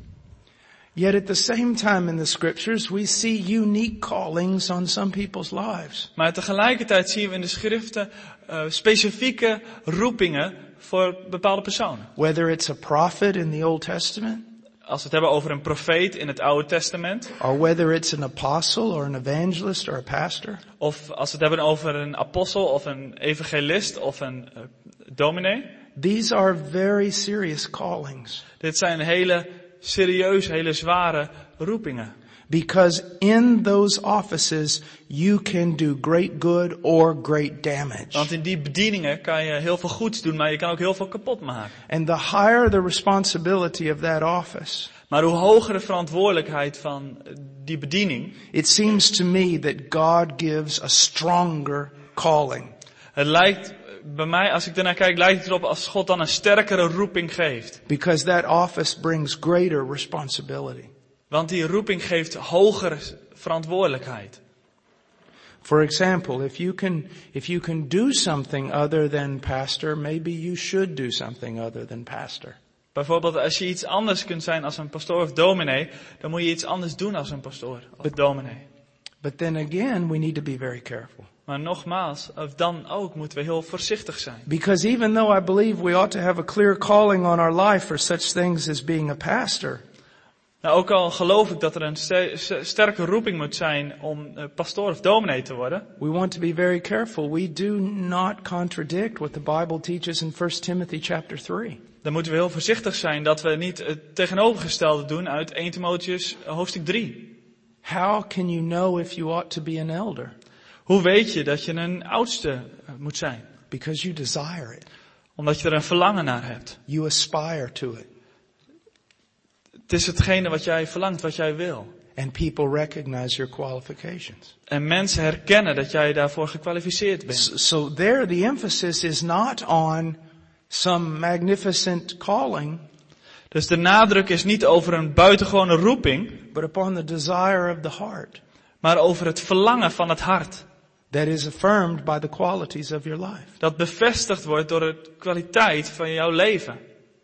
Yet at the same time in the scriptures we see unique callings on some people's lives. Maar tegelijkertijd zien we in de schriften specifieke roepingen voor bepaalde personen. Whether it's a prophet in the Old Testament, Als we het hebben over een profeet in het Oude Testament, or whether it's an apostle or an evangelist or a pastor, of als we het hebben over een apostel of een evangelist of een dominee. these are very serious callings. Dit zijn hele serieuze, hele zware roepingen. Because in those offices you can do great good or great damage. Want in die bedieningen kan je heel veel goeds doen, maar je kan ook heel veel kapot maken. And the higher the responsibility of that office, Maar hoe hoger de verantwoordelijkheid van die bediening, it seems to me that God gives a stronger calling. het lijkt bij mij, als ik ernaar kijk, lijkt het erop als God dan een sterkere roeping geeft. Because that office brings greater responsibility. Want die roeping geeft hogere verantwoordelijkheid. For example, if you can do something other than pastor, maybe you should do something other than pastor. Bijvoorbeeld als je iets anders kunt zijn als een pastoor of dominee, dan moet je iets anders doen als een pastoor of dominee. But then again, we need to be very careful. Maar nogmaals, dan ook moeten we heel voorzichtig zijn. Because even though I believe we ought to have a clear calling on our life for such things as being a pastor, Nou, ook al geloof ik dat er een sterke roeping moet zijn om pastoor of dominee te worden, we want to be very careful. We do not contradict what the Bible teaches in 1 Timothy chapter 3. dan moeten we heel voorzichtig zijn dat we niet het tegenovergestelde doen uit 1 Timotheüs hoofdstuk 3. How can you know if you ought to be an elder? Hoe weet je dat je een oudste moet zijn? Because you desire it. Omdat je er een verlangen naar hebt. You aspire to it. Het is hetgene wat jij verlangt, wat jij wil. And people recognize your qualifications. En mensen herkennen dat jij daarvoor gekwalificeerd bent. So there the emphasis is not on some magnificent calling, Dus de nadruk is niet over een buitengewone roeping, but upon the desire of the heart maar over het verlangen van het hart. that is affirmed by the qualities of your life. Dat bevestigd wordt door de kwaliteit van jouw leven.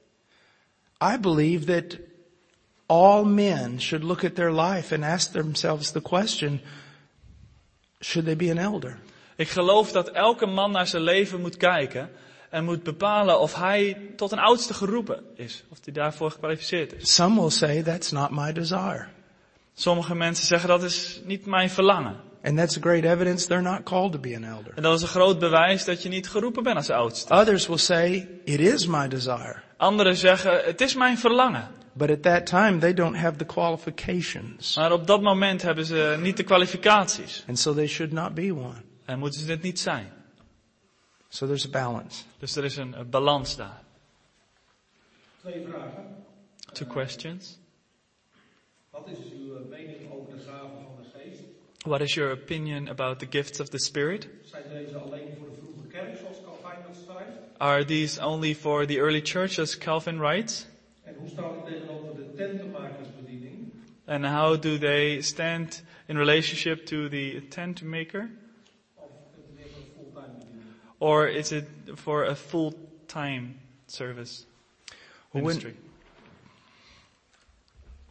I believe that all men should look at their life and ask themselves the question, should they be an elder? Ik geloof dat elke man naar zijn leven moet kijken en moet bepalen of hij tot een oudste geroepen is. Of hij daarvoor gekwalificeerd is. Some will say that's not my desire. Sommige mensen zeggen dat is niet mijn verlangen. And that's great evidence they're not called to be an elder. En dat is een groot bewijs dat je niet geroepen bent als oudste. Others will say, it is my desire. Anderen zeggen, het is mijn verlangen. But at that time they don't have the qualifications. Maar op dat moment hebben ze niet de kwalificaties. And so they should not be one. En moeten ze dit niet zijn. So there's a balance. Dus er is een balans daar. 2 vragen. 2 questions. Wat is uw mening over de gaven van de geest? What is your opinion about the gifts of the Spirit? Zijn deze alleen voor de vroege kerk, zoals Calvijn dat schrijft? Are these only for the early church, as Calvin writes? En hoe staat het tegenover de tentenmakersbediening? And how do they stand in relationship to the tent maker? Of het meer een fulltime bediening? Or is it for a full-time service ministry?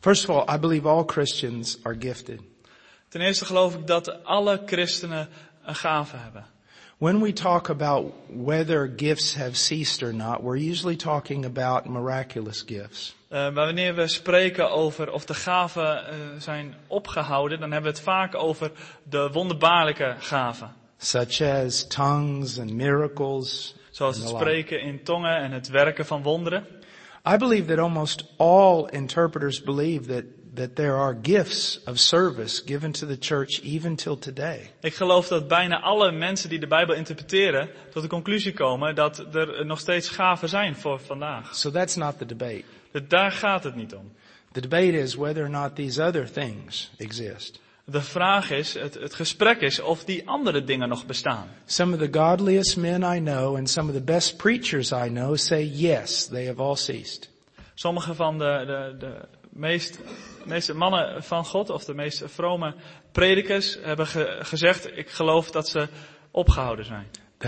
First of all, I believe all Christians are gifted. Ten eerste geloof ik dat alle christenen een gave hebben. When we talk about whether gifts have ceased or not, we're usually talking about miraculous gifts. Maar wanneer we spreken over of de gaven zijn opgehouden, dan hebben we het vaak over de wonderbaarlijke gaven. Such as tongues and miracles. Zoals het spreken in tongen en het werken van wonderen. I believe that almost all interpreters believe that there are gifts of service given to the church even till today. Ik geloof dat bijna alle mensen die de Bijbel interpreteren tot de conclusie komen dat er nog steeds gaven zijn voor vandaag. So that's not the debate. Daar gaat het niet om. The debate is whether or not these other things exist. De vraag is, het gesprek is of die andere dingen nog bestaan. Some of the godliest men I know and some of the best preachers I know say yes, they have all ceased. Sommige van de meeste mannen van God of de meest vrome predikers hebben gezegd, ik geloof dat ze opgehouden zijn.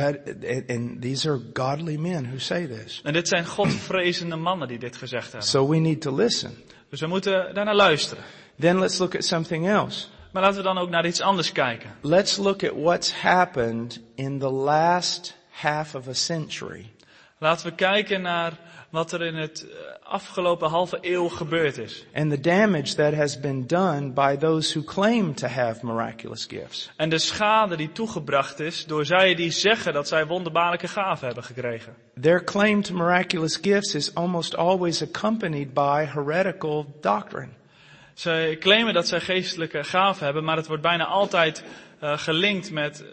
And these are godly men who say this. En dit zijn godvrezende mannen die dit gezegd hebben. So we need to listen. Dus we moeten daarnaar luisteren. Then let's look at something else. Maar laten we dan ook naar iets anders kijken. Let's look at what's happened in the last half of a century. Laten we kijken naar wat er in het afgelopen halve eeuw gebeurd is. And the damage that has been done by those who claim to have miraculous gifts. En de schade die toegebracht is door zij die zeggen dat zij wonderbaarlijke gaven hebben gekregen. Their claim to miraculous gifts is almost always accompanied by heretical doctrine. Zij claimen dat zij geestelijke gaven hebben, maar het wordt bijna altijd gelinkt met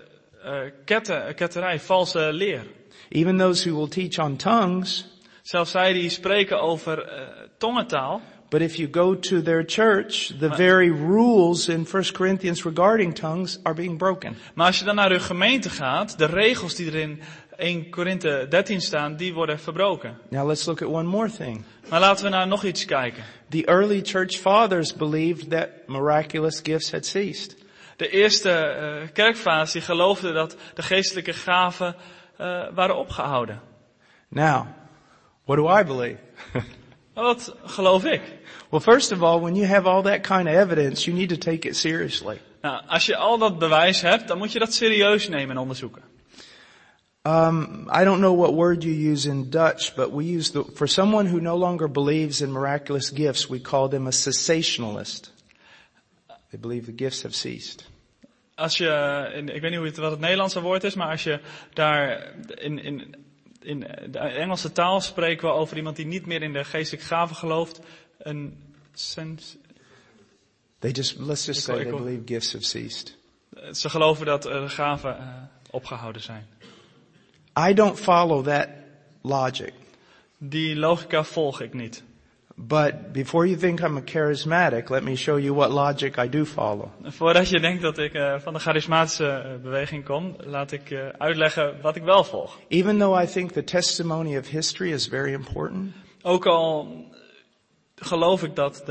ketterij, valse leer. Even those who will teach on tongues. Zelfs zij die spreken over tongentaal. But if you go to their church, the very rules in 1 Corinthians regarding tongues are being broken. Maar als je dan naar hun gemeente gaat, de regels die er in 1 Korinthe 13 staan, die worden verbroken. Now let's look at one more thing. Maar laten we naar nog iets kijken. The early church fathers believed that miraculous gifts had ceased. De eerste kerkvaders die geloofden dat de geestelijke gaven waren opgehouden. Now, what do I believe? Wat geloof ik? Well, first of all, when you have all that kind of evidence, you need to take it seriously. Nou, als je al dat bewijs hebt, dan moet je dat serieus nemen en onderzoeken. I don't know what word you use in Dutch, but we use for someone who no longer believes in miraculous gifts, we call them a cessationalist. They believe the gifts have ceased. Als je, ik weet niet wat het Nederlandse woord is, maar als je daar in de Engelse taal spreken we over iemand die niet meer in de geestelijke gaven gelooft. Let's just say they believe gifts have ceased. Ze geloven dat de gaven opgehouden zijn. I don't follow that logic. Die logica volg ik niet. But before you think I'm a charismatic, let me show you what logic I do follow. Voordat je denkt dat ik van de charismatische beweging kom, laat ik uitleggen wat ik wel volg. Even though I think the testimony of history is very important. Ook al geloof ik dat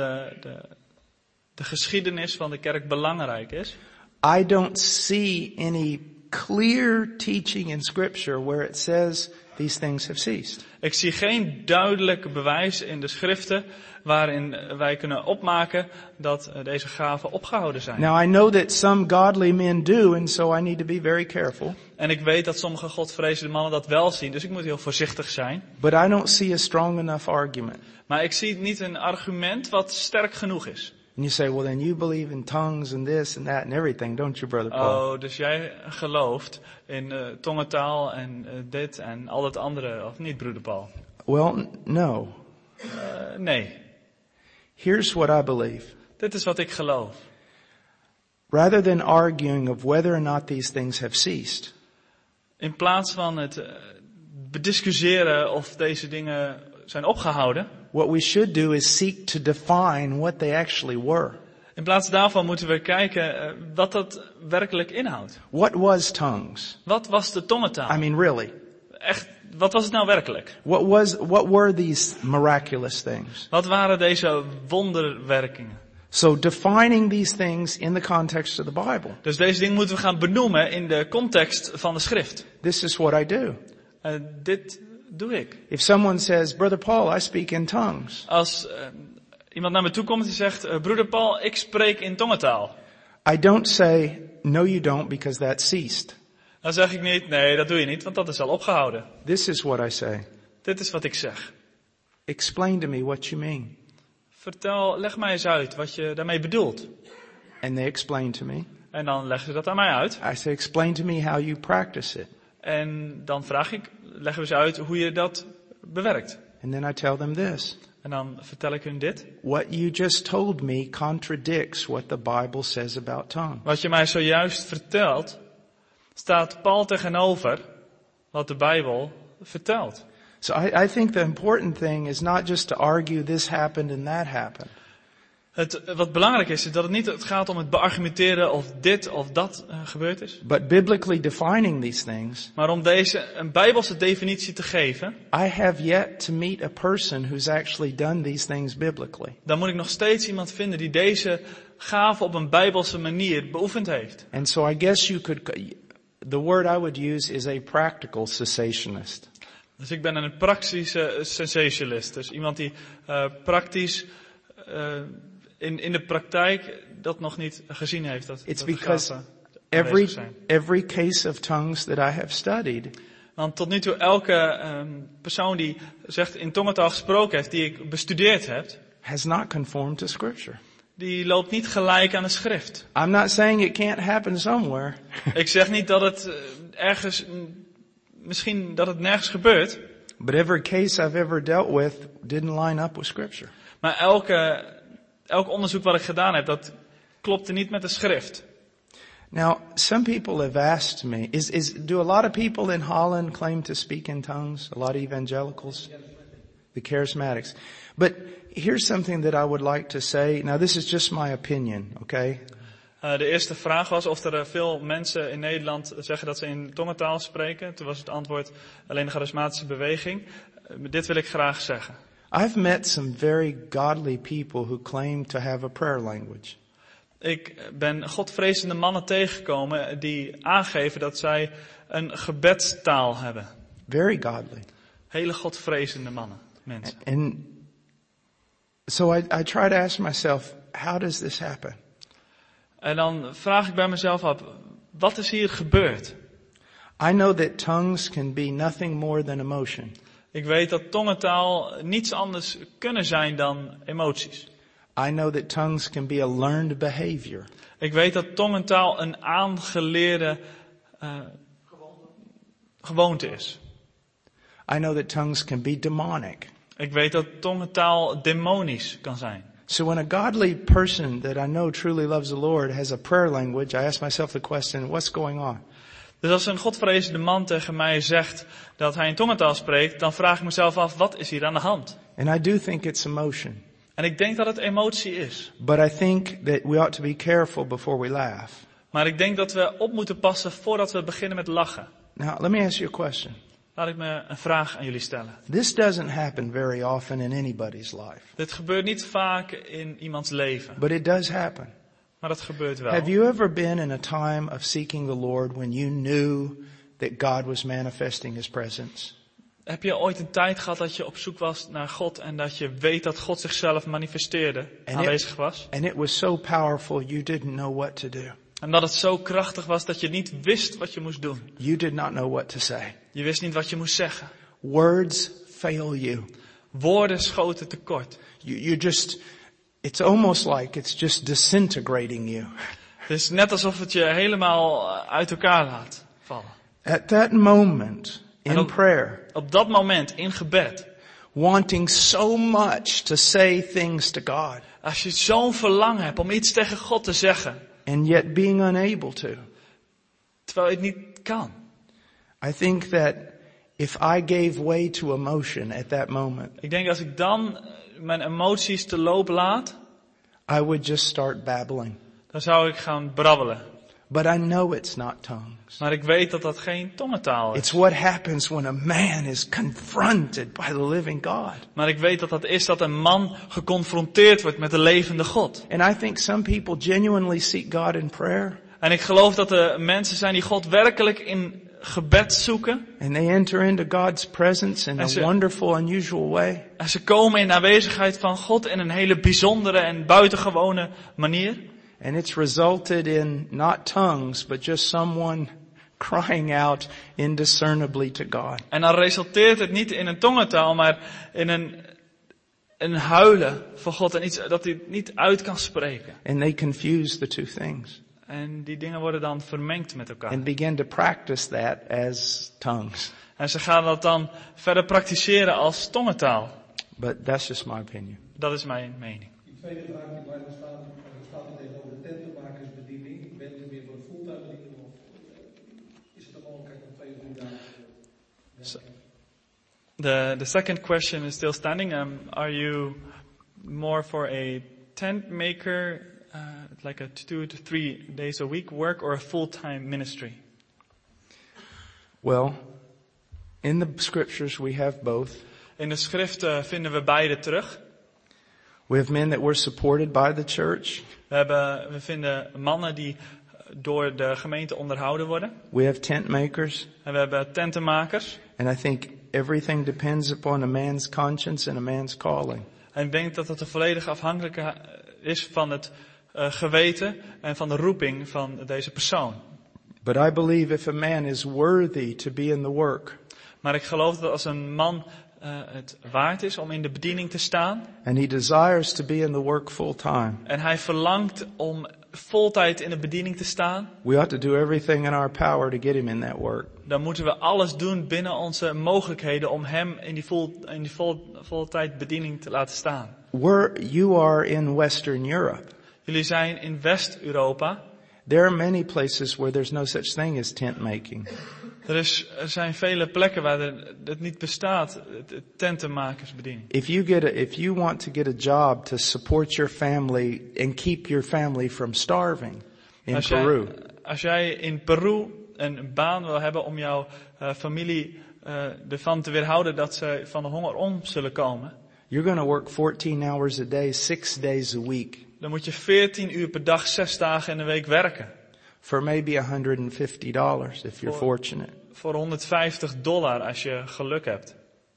de geschiedenis van de kerk belangrijk is. I don't see any clear teaching in Scripture where it says these things have ceased. Ik zie geen duidelijk bewijs in de schriften waarin wij kunnen opmaken dat deze gaven opgehouden zijn. Now I know that some godly men do, and so I need to be very careful. En ik weet dat sommige godvrezende mannen dat wel zien, dus ik moet heel voorzichtig zijn. But I don't see a strong enough argument. Maar ik zie niet een argument wat sterk genoeg is. And you say, well then you believe in tongues and this and that and everything, don't you, Brother Paul? Oh, dus jij gelooft in tongentaal en dit en al dat andere, of niet, broeder Paul? Well, no. Nee. Here's what I believe. Dit is wat ik geloof. Rather than arguing of whether or not these things have ceased. In plaats van het bediscussiëren of deze dingen zijn opgehouden. What we should do is seek to define what they actually were. In plaats daarvan moeten we kijken wat dat werkelijk inhoudt. What was tongues? Wat was de tongentaal? I mean, really. Echt, wat was het nou werkelijk? What were these miraculous things? Wat waren deze wonderwerkingen? So defining these things in the context of the Bible. Dus deze dingen moeten we gaan benoemen in de context van de schrift. This is what I do. Dit doe ik. If someone says, Brother Paul, I speak in tongues. Als iemand naar me toe komt en zegt, broeder Paul, ik spreek in tongentaal. I don't say, no you don't, because that ceased. Dan zeg ik niet, nee, dat doe je niet, want dat is al opgehouden. This is what I say. Dit is wat ik zeg. Explain to me what you mean. Leg mij eens uit wat je daarmee bedoelt. And they explain to me. En dan leggen ze dat aan mij uit. I say, explain to me how you practice it. En dan leggen we ze uit hoe je dat bewerkt. And then I tell them this. En dan vertel ik hun dit. What you just told me contradicts what the Bible says about tongues. Wat je mij zojuist vertelt, staat pal tegenover wat de Bijbel vertelt. So I think the important thing is not just to argue this happened and that happened. Wat belangrijk is dat het niet gaat om het beargumenteren of dit of dat gebeurd is. But biblically defining these things. Maar om een Bijbelse definitie te geven. I have yet to meet a person who's actually done these things biblically. Dan moet ik nog steeds iemand vinden die deze gave op een Bijbelse manier beoefend heeft. And so I guess the word I would use is a practical cessationist. Dus ik ben een praktische sensationalist. Dus iemand die praktisch in de praktijk dat nog niet gezien heeft. It's because every case of tongues that I have studied. Want tot nu toe elke persoon die zegt in tongentaal gesproken heeft, die ik bestudeerd heb, has not conformed to Scripture. Die loopt niet gelijk aan de schrift. I'm not saying it can't happen somewhere. Ik zeg niet dat het misschien dat het nergens gebeurt. But every case I've ever dealt with didn't line up with Scripture. Maar elk onderzoek wat ik gedaan heb, dat klopte niet met de schrift. Now, some people have asked me, do a lot of people in Holland claim to speak in tongues? A lot of evangelicals? The charismatics. But here's something that I would like to say. Now, this is just my opinion, okay? De eerste vraag was of er veel mensen in Nederland zeggen dat ze in tongentaal spreken. Toen was het antwoord alleen de charismatische beweging. Dit wil ik graag zeggen. I've met some very godly people who claim to have a prayer language. Ik ben godvrezende mannen tegengekomen die aangeven dat zij een gebedstaal hebben. Very godly. Hele godvrezende mensen. And so I try to ask myself, how does this happen? En dan vraag ik bij mezelf af, wat is hier gebeurd? I know that tongues can be nothing more than emotion. Ik weet dat tongentaal niets anders kunnen zijn dan emoties. I know that tongues can be a learned behavior. Ik weet dat tongentaal een aangeleerde gewoonte is. I know that tongues can be demonic. Ik weet dat tongentaal demonisch kan zijn. So when a godly person that I know truly loves the Lord has a prayer language, I ask myself the question, what's going on? Dus als een godvrezende man tegen mij zegt dat hij in tongentaal spreekt, dan vraag ik mezelf af, wat is hier aan de hand? And I do think it's emotion. En ik denk dat het emotie is. But I think that we ought to be careful before we laugh. Maar ik denk dat we op moeten passen voordat we beginnen met lachen. Now, let me ask you a question. Laat ik me een vraag aan jullie stellen. This doesn't happen very often in anybody's life. Dit gebeurt niet vaak in iemands leven. But it does happen. Maar dat gebeurt wel. Have you ever been in a time of seeking the Lord when you knew that God was manifesting His presence? Heb je ooit een tijd gehad dat je op zoek was naar God en dat je weet dat God zichzelf manifesteerde, aanwezig was? And it was so powerful you didn't know what to do. En dat het zo krachtig was dat je niet wist wat je moest doen. You did not know what to say. Je wist niet wat je moest zeggen. Words fail you. Woorden schoten tekort. It's almost like it's just disintegrating you. Het is net alsof het je helemaal uit elkaar laat vallen. At that moment in prayer. Op dat moment in gebed. Wanting so much to say things to God. Als je zo'n verlangen hebt om iets tegen God te zeggen. And yet being unable to. Terwijl je het niet kan. I think that if I gave way to emotion at that moment. Ik denk als ik dan mijn emoties te loop laat. I would just start babbling. Dan zou ik gaan brabbelen. But I know it's not tongues. Maar ik weet dat dat geen tongentaal is. It's what happens when a man is confronted by the living God. Maar ik weet dat dat is dat een man geconfronteerd wordt met de levende God. And I think some people genuinely seek God in prayer. En ik geloof dat er mensen zijn die God werkelijk in gebed zoeken. And they enter into God's presence in En a wonderful, unusual way. En ze komen in de aanwezigheid van God in een hele bijzondere en buitengewone manier. And it's resulted in not tongues, but just someone crying out indiscernibly to God. En dan resulteert het niet in een tongentaal, maar in een huilen voor God en iets dat hij niet uit kan spreken. And they confuse the two things. En die dingen worden dan vermengd met elkaar. And begin to practice that as tongues. En ze gaan dat dan verder praktiseren als tongentaal. But that's just my opinion. Dat is mijn mening. Die tweede vraag die bij me staat er tegenover de tentenmakersbediening. Bent u meer voor een fulltime bediening of is het een mogelijkheid om 2 of 3 dagen? The second question is still standing. Are you more for a tent maker, like a 2 to 3 days a week work, or a full-time ministry? Well, in the scriptures we have both. In de schrift vinden we beide terug. We have men that were supported by the church. We vinden mannen die door de gemeente onderhouden worden. We have tent makers. En we hebben tentenmakers. And I think everything depends upon a man's conscience and a man's calling. En ik denk dat het volledig afhankelijk is van het geweten en van de roeping van deze persoon. But I believe if a man is worthy to be in the work. Maar ik geloof dat als een man het waard is om in de bediening te staan. And he desires to be in the work full time. En hij verlangt om voltijd in de bediening te staan. We ought to do everything in our power to get him in that work. Dan moeten we alles doen binnen onze mogelijkheden om hem in die voltijd bediening te laten staan. You are in Western Europe. Jullie zijn in West-Europa. There are many places where there's no such thing as tent making. Er zijn vele plekken waar het niet bestaat, tentenmakersbediening. If you want to get a job to support your family and keep your family from starving in Peru. Als jij in Peru een baan wil hebben om jouw familie ervan te weerhouden dat ze van de honger om zullen komen. You're going to work 14 hours a day, 6 days a week. Dan moet je 14 uur per dag, 6 dagen in de week werken. For maybe $150 if you're fortunate. Voor $150 als je geluk hebt.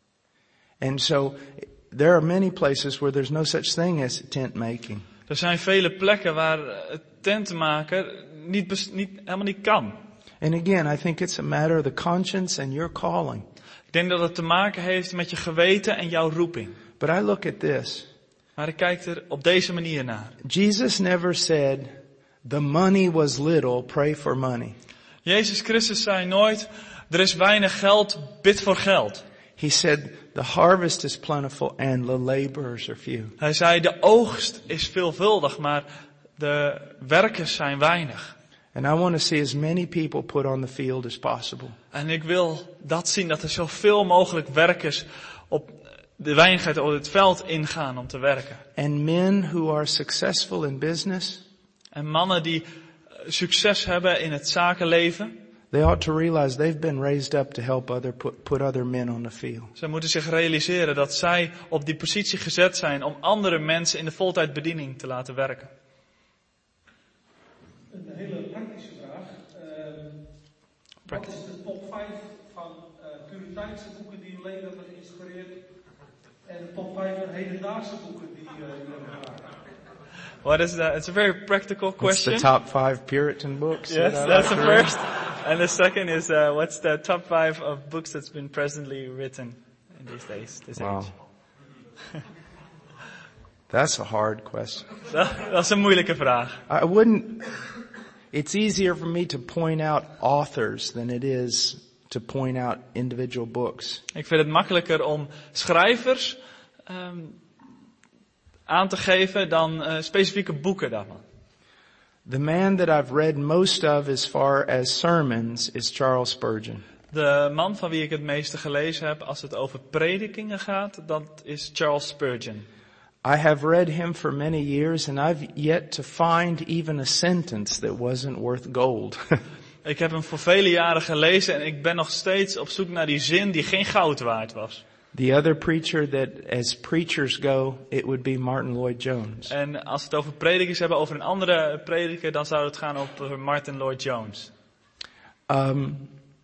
And so there are many places where there's no such thing as tent making. Er zijn vele plekken waar het tentenmaker helemaal niet kan. And again, I think it's a matter of the conscience and your calling. Ik denk dat het te maken heeft met je geweten en jouw roeping. But I look at this. Maar ik kijk er op deze manier naar. Jesus never said, the money was little, pray for money. Jezus Christus zei nooit, er is weinig geld, bid voor geld. He said, the harvest is plentiful and the laborers are few. Hij zei, de oogst is veelvuldig, maar de werkers zijn weinig. And I want to see as many people put on the field as possible. En ik wil dat zien, dat er zoveel mogelijk werkers op de weinigheid op het veld ingaan om te werken. And men who are successful in business. En mannen die succes hebben in het zakenleven. They ought to realize they've been raised up to help put other men on the field. Zij moeten zich realiseren dat zij op die positie gezet zijn om andere mensen in de voltijdbediening te laten werken. Een hele praktische vraag. Wat is de top 5 van Puriteinse boeken die u leven hebben geïnspireerd? En de top 5 van hedendaagse boeken die u hebben gemaakt? What is that? It's a very practical question. What's the top 5 Puritan books? Yes, that's the first. And the second is, what's the top 5 of books that's been presently written in these days, this age? That's a hard question. Dat is een moeilijke vraag. It's easier for me to point out authors than it is to point out individual books. Ik vind het makkelijker om schrijvers aan te geven dan specifieke boeken daarvan. The man that I've read most of as far as sermons is Charles Spurgeon. De man van wie ik het meeste gelezen heb als het over predikingen gaat, dat is Charles Spurgeon. I have read him for many years and I've yet to find even a sentence that wasn't worth gold. Ik heb hem voor vele jaren gelezen en ik ben nog steeds op zoek naar die zin die geen goud waard was. The other preacher that, as preachers go, it would be Martin Lloyd-Jones. En als we het over predikers hebben, over een andere prediker, dan zou het gaan over Martin Lloyd-Jones.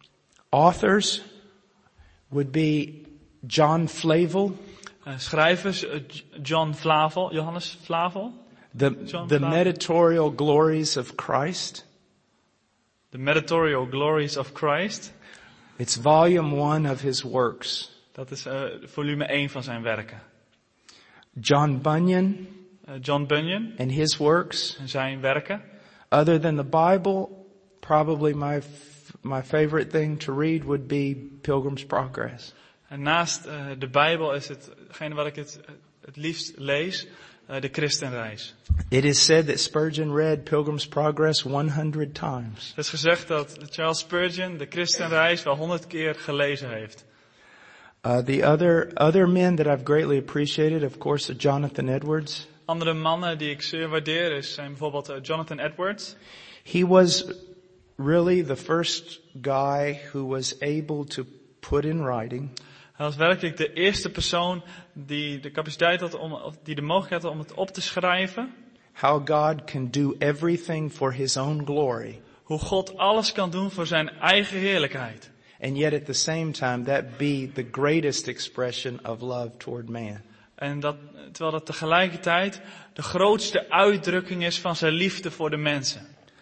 Authors would be John Flavel, Schrijvers, Johannes Flavel. the Flavel. Mediatorial Glories of Christ. The Mediatorial Glories of Christ. It's volume 1 of his works. Dat is volume 1 van zijn werken. John Bunyan John Bunyan and his works. en zijn werken. Other than the Bible, probably my favorite thing to read would be Pilgrim's Progress. En naast de Bijbel is hetgene wat ik het liefst lees, de Christenreis. It is said that Spurgeon read Pilgrim's Progress 100 times. Het is gezegd dat Charles Spurgeon de Christenreis wel 100 keer gelezen heeft. The other men that I've greatly appreciated, of course, Jonathan Edwards. Andere mannen die ik zeer waardeer zijn bijvoorbeeld Jonathan Edwards. He was really the first guy who was able to put in writing Hij was werkelijk de eerste persoon die de capaciteit had die de mogelijkheid had om het op te schrijven. how God can do everything for his own glory. Hoe God alles kan doen voor zijn eigen heerlijkheid. And yet at the same time, that be the greatest expression of love toward man. En terwijl dat tegelijkertijd de grootste uitdrukking is van zijn liefde voor de mensen.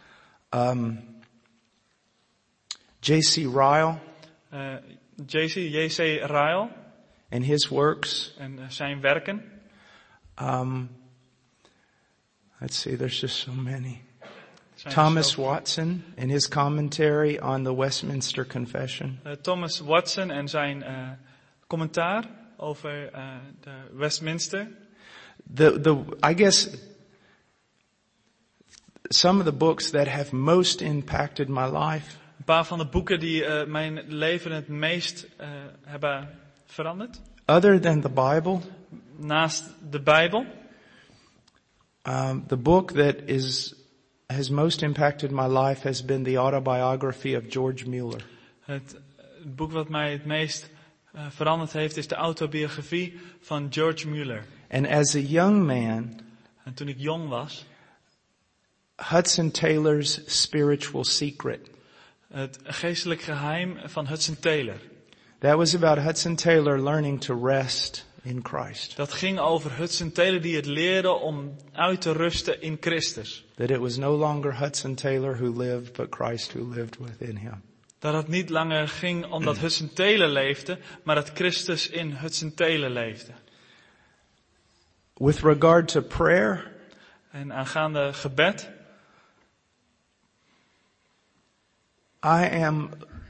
J.C. Ryle J.C. Ryle and his works. en zijn werken. Let's see, there's just so many. Zijn Thomas zo- Watson and his commentary on the Westminster Confession. Thomas Watson en zijn commentaar over de Westminster. I guess some of the books that have most impacted my life Een paar van de boeken die mijn leven het meest hebben veranderd. other than the Bible, Naast de Bijbel. the book that has most impacted my life has been the autobiography of George Mueller. Het boek wat mij het meest veranderd heeft is de autobiografie van George Mueller. And as a young man, En toen ik jong was, Hudson Taylor's Spiritual Secret. het geestelijk geheim van Hudson Taylor. That was about Hudson Taylor learning to rest in Christ. Dat ging over Hudson Taylor die het leerde om uit te rusten in Christus. That it was no longer Hudson Taylor who lived, but Christ who lived within him. Dat het niet langer ging omdat Hudson Taylor leefde, maar dat Christus in Hudson Taylor leefde. With regard to prayer, En aangaande gebed, I am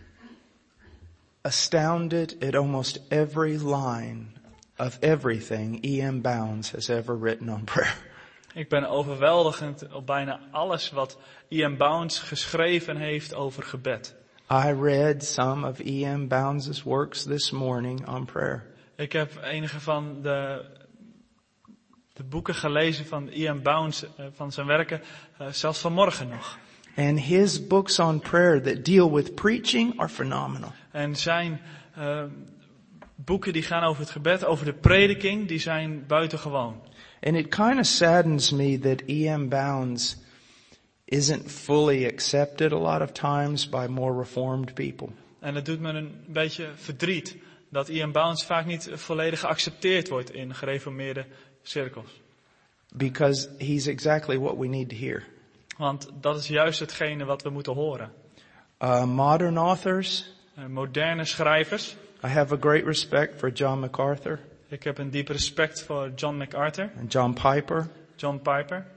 astounded at almost every line of everything E.M. Bounds has ever written on prayer. ik ben overweldigend op bijna alles wat E.M. Bounds geschreven heeft over gebed. I read some of E.M. Bounds' works this morning on prayer. Ik heb enige van de boeken gelezen van E.M. Bounds, van zijn werken, zelfs vanmorgen nog. And his books on prayer that deal with preaching are phenomenal. En zijn boeken die gaan over het gebed, over de prediking, die zijn buitengewoon. And it kind of saddens me that E.M. Bounds isn't fully accepted a lot of times by more reformed people. En het doet me een beetje verdriet dat E.M. Bounds vaak niet volledig geaccepteerd wordt in gereformeerde cirkels. Because he's exactly what we need to hear. Want dat is juist hetgene wat we moeten horen. Modern authors, Moderne schrijvers. I have a great respect for John MacArthur Ik heb een diep respect voor John MacArthur, and John Piper. John Piper.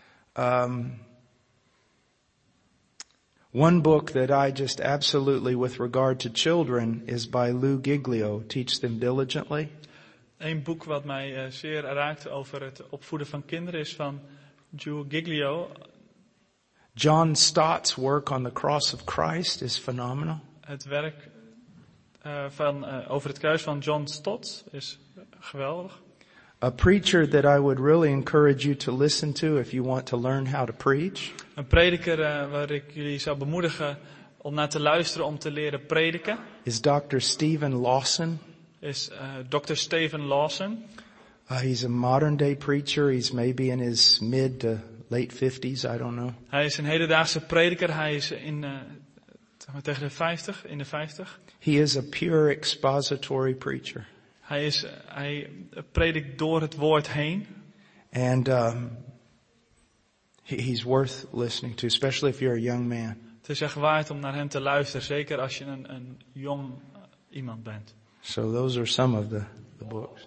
One book that I just absolutely, with regard to children, is by Lou Giglio, Teach Them Diligently. Een boek wat mij zeer raakt over het opvoeden van kinderen is van Lou Giglio. John Stott's work on the cross of Christ is phenomenal. Het werk over het kruis van John Stott is geweldig. A preacher that I would really encourage you to listen to if you want to learn how to preach Een prediker waar ik jullie zou bemoedigen om naar te luisteren om te leren prediken is Dr. Stephen Lawson. is Dr. Stephen Lawson. He's a modern day preacher. He's maybe in his mid to late 50s, I don't know. Hij is een hedendaagse prediker. Hij is zeg maar tegen de 50, in de 50. He is a pure expository preacher. Hij predikt door het woord heen. And he's worth listening to, especially if you're a young man. Het is echt waard om naar hem te luisteren, zeker als je een jong iemand bent. So those are some of the books.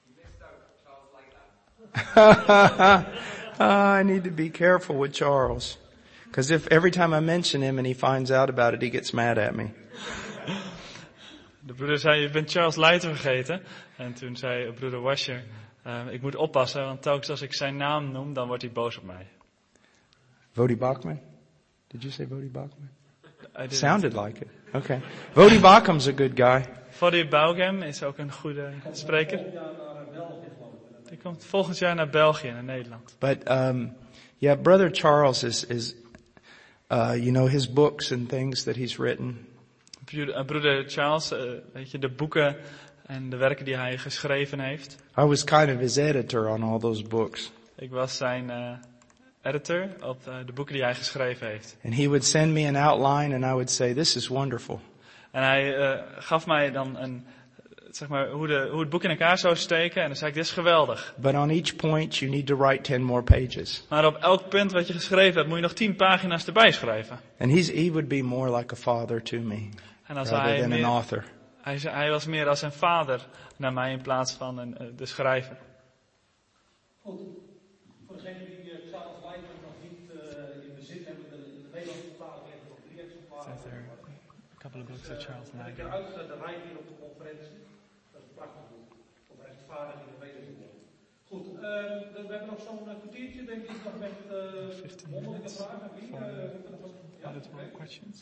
I need to be careful with Charles. Because if every time I mention him and he finds out about it, he gets mad at me. De broeder zei, je bent Charles Leiter vergeten. En toen zei broeder Washer, ik moet oppassen, want telkens als ik zijn naam noem, dan wordt hij boos op mij. Vodi Bachman? Did you say Vodi Bachman? I didn't. Sounded like it. Okay. Vodi Bachman's a good guy. Vodi Baugham is ook een goede spreker. Die komt volgend jaar naar België, naar Nederland. But, yeah, Brother Charles is his books and things that he's written. Broeder Charles, weet je, de boeken en de werken die hij geschreven heeft. I was kind of his editor on all those books. Ik was zijn editor op de boeken die hij geschreven heeft. And he would send me an outline and I would say, this is wonderful. En hij gaf mij dan zeg maar, hoe het boek in elkaar zou steken. En dan zei ik, dit is geweldig. But on each point you need to write 10 more pages. Maar op elk punt wat je geschreven hebt, moet je nog 10 pagina's erbij schrijven. And he would be more like a father to me, En dan rather than an author. hij was meer als een vader naar mij in plaats van de schrijver. Goed. Voor degenen die Charles Leiter nog niet in bezit hebben, in de Nederlandse taal heeft er nog 3 exemplaren. A couple of books of Charles Ik heb uit de rij hier op de conferentie. Dat is een prachtig boek. Over rechtvaardig in de wederzien. Goed, we hebben nog zo'n kwartiertje, denk ik, nog met mondelinge vragen. Questions?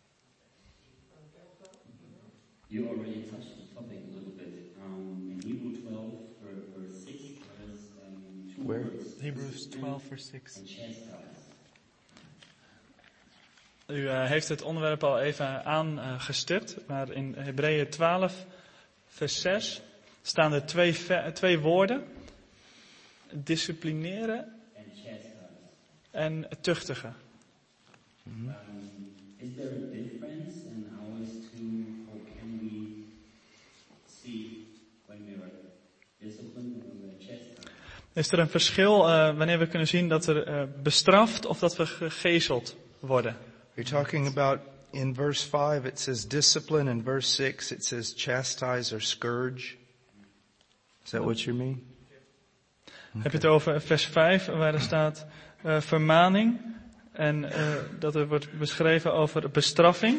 You already touched the topic a little bit. In Hebrew 12, verse 6, there's two Where? words. Hebrews 12, verse 6. And chastise. U heeft het onderwerp al even aangestipt, maar in Hebreeën 12, vers 6 staan er twee woorden. Disciplineren And chastise. en tuchtigen. Is there a difference and how can we see when we are disciplined and when we are chastised? Is er een verschil wanneer we kunnen zien dat er bestraft of dat we gegezeld worden? You're talking about, in verse 5 it says discipline, in verse 6 it says chastise or scourge. Is that what you mean? Heb je het over vers 5 waar er staat vermaning en dat er wordt beschreven over bestraffing?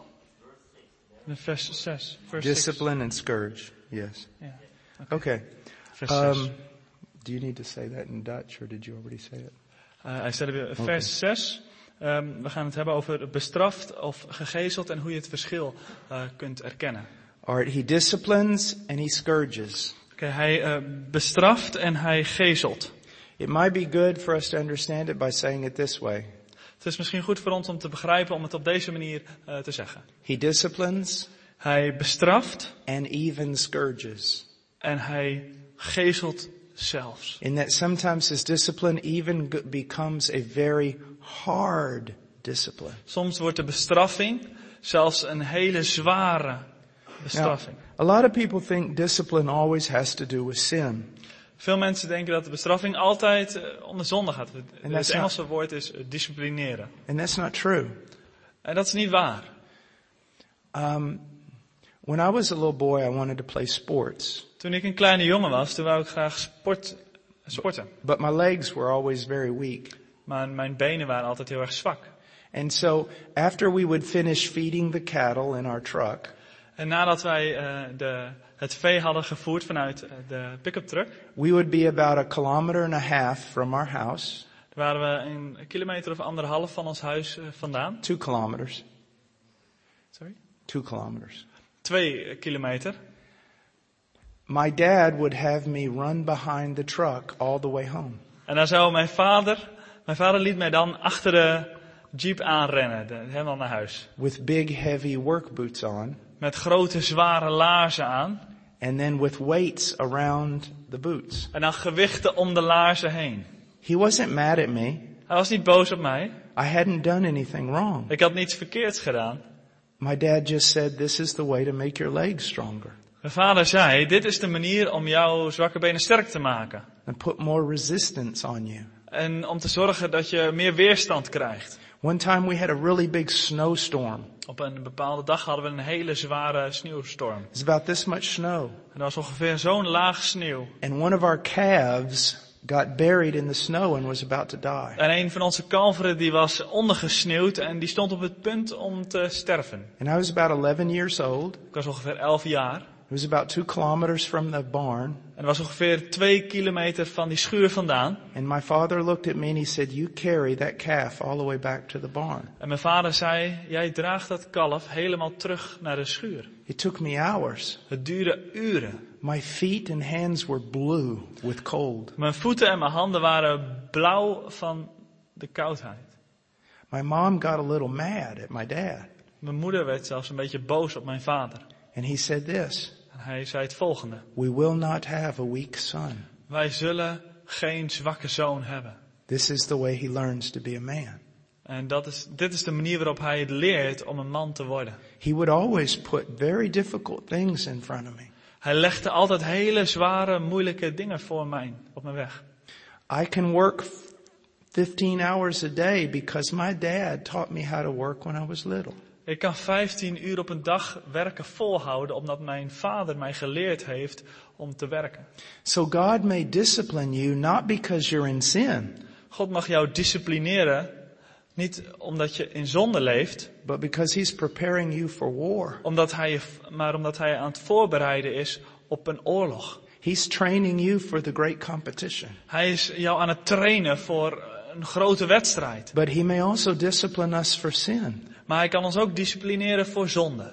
Vers 6. Discipline and scourge, yes. Ja. Okay. Vers 6. Do you need to say that in Dutch or did you already say it? Hij staat er weer, vers 6. We gaan het hebben over bestraft of gegezeld en hoe je het verschil kunt erkennen. Alright, he disciplines and he scourges. Okay, hij bestraft en hij gezelt. It might be good for us to understand it by saying it this way. Het is misschien goed voor ons om te begrijpen om het op deze manier te zeggen. He disciplines Hij bestraft and even scourges. en hij gezelt zelfs. In that sometimes his discipline even becomes a very hard discipline. Soms wordt de bestraffing zelfs een hele zware bestraffing. Now, a lot of people think discipline always has to do with sin. Veel mensen denken dat de bestraffing altijd om de zonde gaat. Het that's Engelse woord is disciplineren. And that's not true. En dat is niet waar. When I was a little boy, I wanted to play sports. Toen ik een kleine jongen was, toen wou ik graag sporten. But my legs were always very weak. Maar mijn benen waren altijd heel erg zwak. And so after we would finish feeding the cattle in our truck, En nadat wij het vee hadden gevoerd vanuit de pick-up truck, we would be about 1.5 kilometers from our house. waren we een kilometer of 1,5 van ons huis vandaan. 2 kilometers. Sorry? 2 kilometers. 2 kilometer. My dad would have me run behind the truck all the way home. En dan zou mijn vader liet mij dan achter de jeep aanrennen, helemaal naar huis. With big heavy work boots on. Met grote zware laarzen aan. And then with weights around the boots. En dan gewichten om de laarzen heen. He wasn't mad at me. Hij was niet boos op mij. I hadn't done anything wrong. Ik had niets verkeerds gedaan. My dad just said, this is the way to make your legs stronger Mijn vader zei, dit is de manier om jouw zwakke benen sterk te maken. and put more resistance on you. En om te zorgen dat je meer weerstand krijgt. One time we had a really big snowstorm. Op een bepaalde dag hadden we een hele zware sneeuwstorm. It's about this much snow. En er was ongeveer zo'n laag sneeuw. And one of our calves got buried in the snow and was about to die. En een van onze kalveren die was ondergesneeuwd en die stond op het punt om te sterven. And I was about 11 years old. Ik was ongeveer 11 jaar. It was about 2 kilometers from the barn. En er was ongeveer 2 kilometer van die schuur vandaan. And my father looked at me and he said, you carry that calf all the way back to the barn. En mijn vader zei, jij draagt dat kalf helemaal terug naar de schuur. It took me hours. Het duurde uren. My feet and hands were blue with cold. Mijn voeten en mijn handen waren blauw van de koudheid. My mom got a little mad at my dad. Mijn moeder werd zelfs een beetje boos op mijn vader. And he said this, En hij zei het volgende. we will not have a weak son. Wij zullen geen zwakke zoon hebben. This is the way he learns to be a man. En dit is de manier waarop hij het leert om een man te worden. He would always put very difficult things in front of me. Hij legde altijd hele zware, moeilijke dingen voor mij op mijn weg. I can work 15 hours a day because my dad taught me how to work when I was little. Ik kan 15 uur op een dag werken volhouden, omdat mijn vader mij geleerd heeft om te werken. So God may discipline you not because you're in sin, God mag jou disciplineren, niet omdat je in zonde leeft, but because he's preparing you for war. maar omdat hij aan het voorbereiden is op een oorlog. He's training you for the great competition. Hij is jou aan het trainen voor een grote wedstrijd. But he may also discipline us for sin. Maar hij kan ons ook disciplineren voor zonde.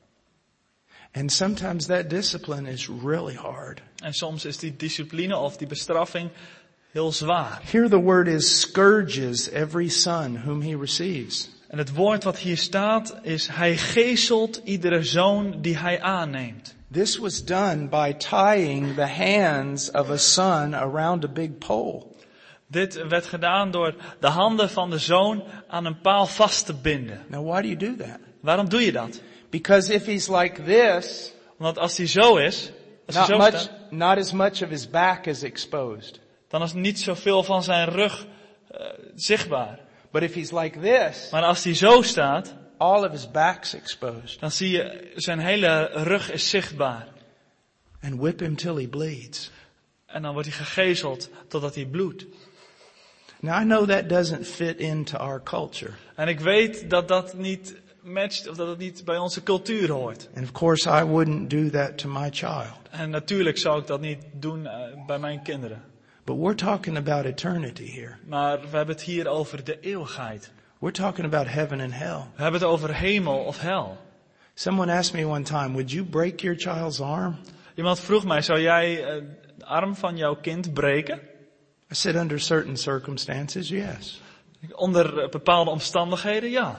And sometimes that discipline is really hard. En soms is die discipline of die bestraffing heel zwaar. Here the word is scourges every son whom he receives. En het woord wat hier staat is, hij geeselt iedere zoon die hij aanneemt. This was done by tying the hands of a son around a big pole. Dit werd gedaan door de handen van de zoon aan een paal vast te binden. Now why do you do that? Waarom doe je dat? Because if he's like this, Want als hij zo is, als hij zo staat, not as much of his back is exposed. dan is niet zoveel van zijn rug zichtbaar. But if he's like this, Maar als hij zo staat, all of his back's exposed. dan zie je zijn hele rug is zichtbaar. And whip him till he bleeds. En dan wordt hij gegezeld totdat hij bloedt. Now I know that doesn't fit into our culture. En ik weet dat dat niet matcht, of dat het niet bij onze cultuur hoort. And of course I wouldn't do that to my child. En natuurlijk zou ik dat niet doen bij mijn kinderen. But we're talking about eternity here. Maar we hebben het hier over de eeuwigheid. We're talking about heaven and hell. We hebben het over hemel of hel. Someone asked me one time, would you break your child's arm? Iemand vroeg mij, zou jij de arm van jouw kind breken? I said under certain circumstances, yes. Onder bepaalde omstandigheden, ja.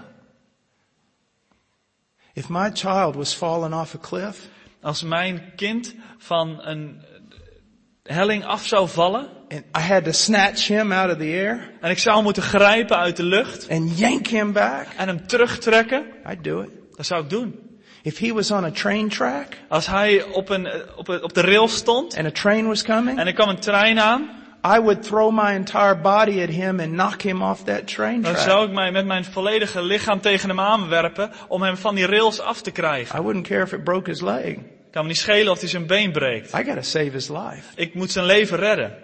If my child was falling off a cliff, Als mijn kind van een helling af zou vallen and I had to snatch him out of the air en ik zou moeten grijpen uit de lucht and yank him back, en hem terugtrekken, I'd do it. dat zou ik doen. If he was on a train track Als hij op de rail stond and a train was coming, en er kwam een trein aan, I would throw my entire body at him and knock him off that train dan track. zou ik mij met mijn volledige lichaam tegen hem aanwerpen om hem van die rails af te krijgen. I wouldn't care if it broke his leg. Kan me niet schelen of hij zijn been breekt. I gotta save his life. Ik moet zijn leven redden.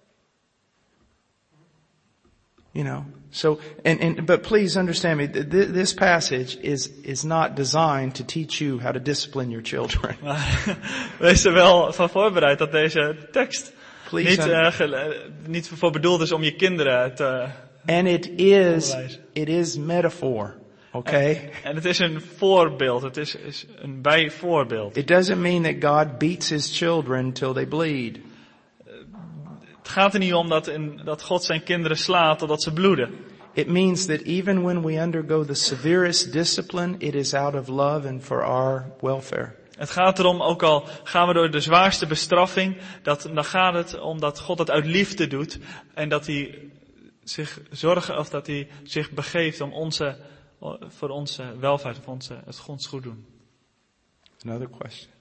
You know, so, but please understand me, this passage is not designed to teach you how to discipline your children. Maar wees er wel van voorbereid dat deze tekst niet voor bedoeld is om je kinderen te And it is metaphor. Okay? En het is een voorbeeld. Het is een bijvoorbeeld. It doesn't mean that God beats his children till they bleed. Het gaat er niet om dat God zijn kinderen slaat totdat ze bloeden. It means that even when we undergo the severest discipline, it is out of love and for our welfare. Het gaat erom, ook al gaan we door de zwaarste bestraffing, dan gaat het om dat God het uit liefde doet en dat hij dat hij zich begeeft om voor onze welvaart, voor het ons goed doen. Another question.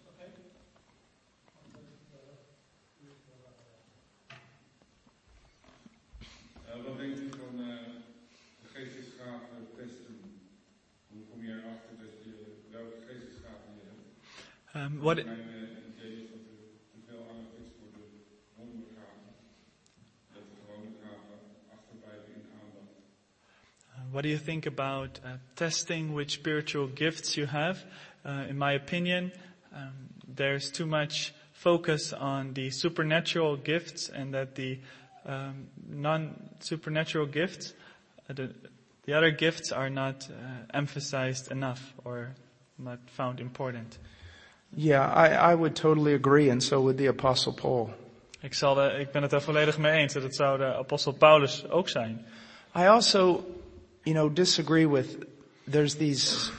Wat denk je van de geestesgaven testen? Hoe kom je erachter dat je welke geestesgaven je hebt? What Mijn idee is dat er te veel aandacht is voor de wondergaven. Dat de gewone gaven achterblijven in aandacht. What do you think about testing which spiritual gifts you have? In my opinion, there's too much focus on the supernatural gifts, and that the non-supernatural gifts, the other gifts are not emphasized enough or not found important. Yeah, I would totally agree, and so would the Apostle Paul. Ik ben het er volledig mee eens. Dat zou de apostel Paulus ook zijn. I also, disagree with, there's these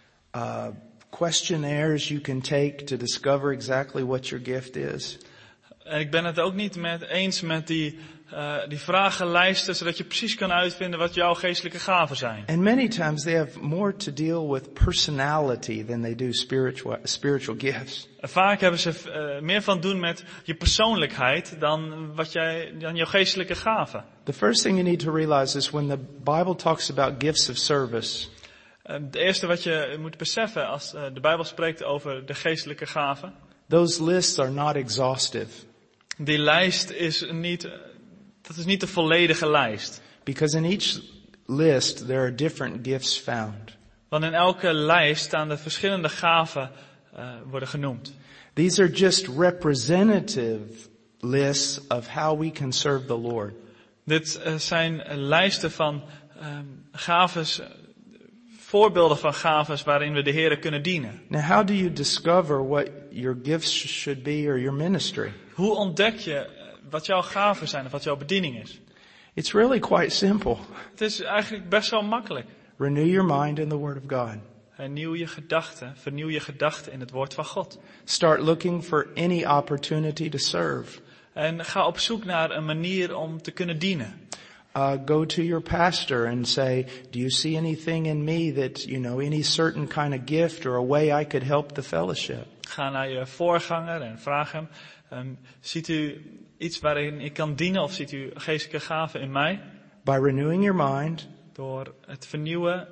questionnaires you can take to discover exactly what your gift is. En ik ben het ook niet eens met die vragenlijsten, zodat je precies kan uitvinden wat jouw geestelijke gaven zijn. And many times they have more to deal with personality than they do spiritual gifts. Vaak hebben ze meer van doen met je persoonlijkheid dan jouw geestelijke gaven. The first thing you need to realize is when the Bible talks about gifts of service, Het eerste wat je moet beseffen als de Bijbel spreekt over de geestelijke gaven, those lists are not exhaustive. Die lijst is niet de volledige lijst. Because in each list there are different gifts found. Want in elke lijst staan de verschillende gaven worden genoemd. These are just representative lists of how we can serve the Lord. Dit zijn lijsten van gaves, voorbeelden van gaves waarin we de Heere kunnen dienen. Now how do you discover what your gifts should be or your ministry? Hoe ontdek je wat jouw gaven zijn of wat jouw bediening is? It's really quite simple. Het is eigenlijk best wel makkelijk. Renew your mind in the Word of God. Vernieuw je gedachten in het woord van God. Start looking for any opportunity to serve. En ga op zoek naar een manier om te kunnen dienen. Go to your pastor and say, do you see anything in me that, any certain kind of gift or a way I could help the fellowship? Ga naar je voorganger en vraag hem, ziet u iets waarin ik kan dienen of ziet u geestelijke gaven in mij? By renewing your mind, door het vernieuwen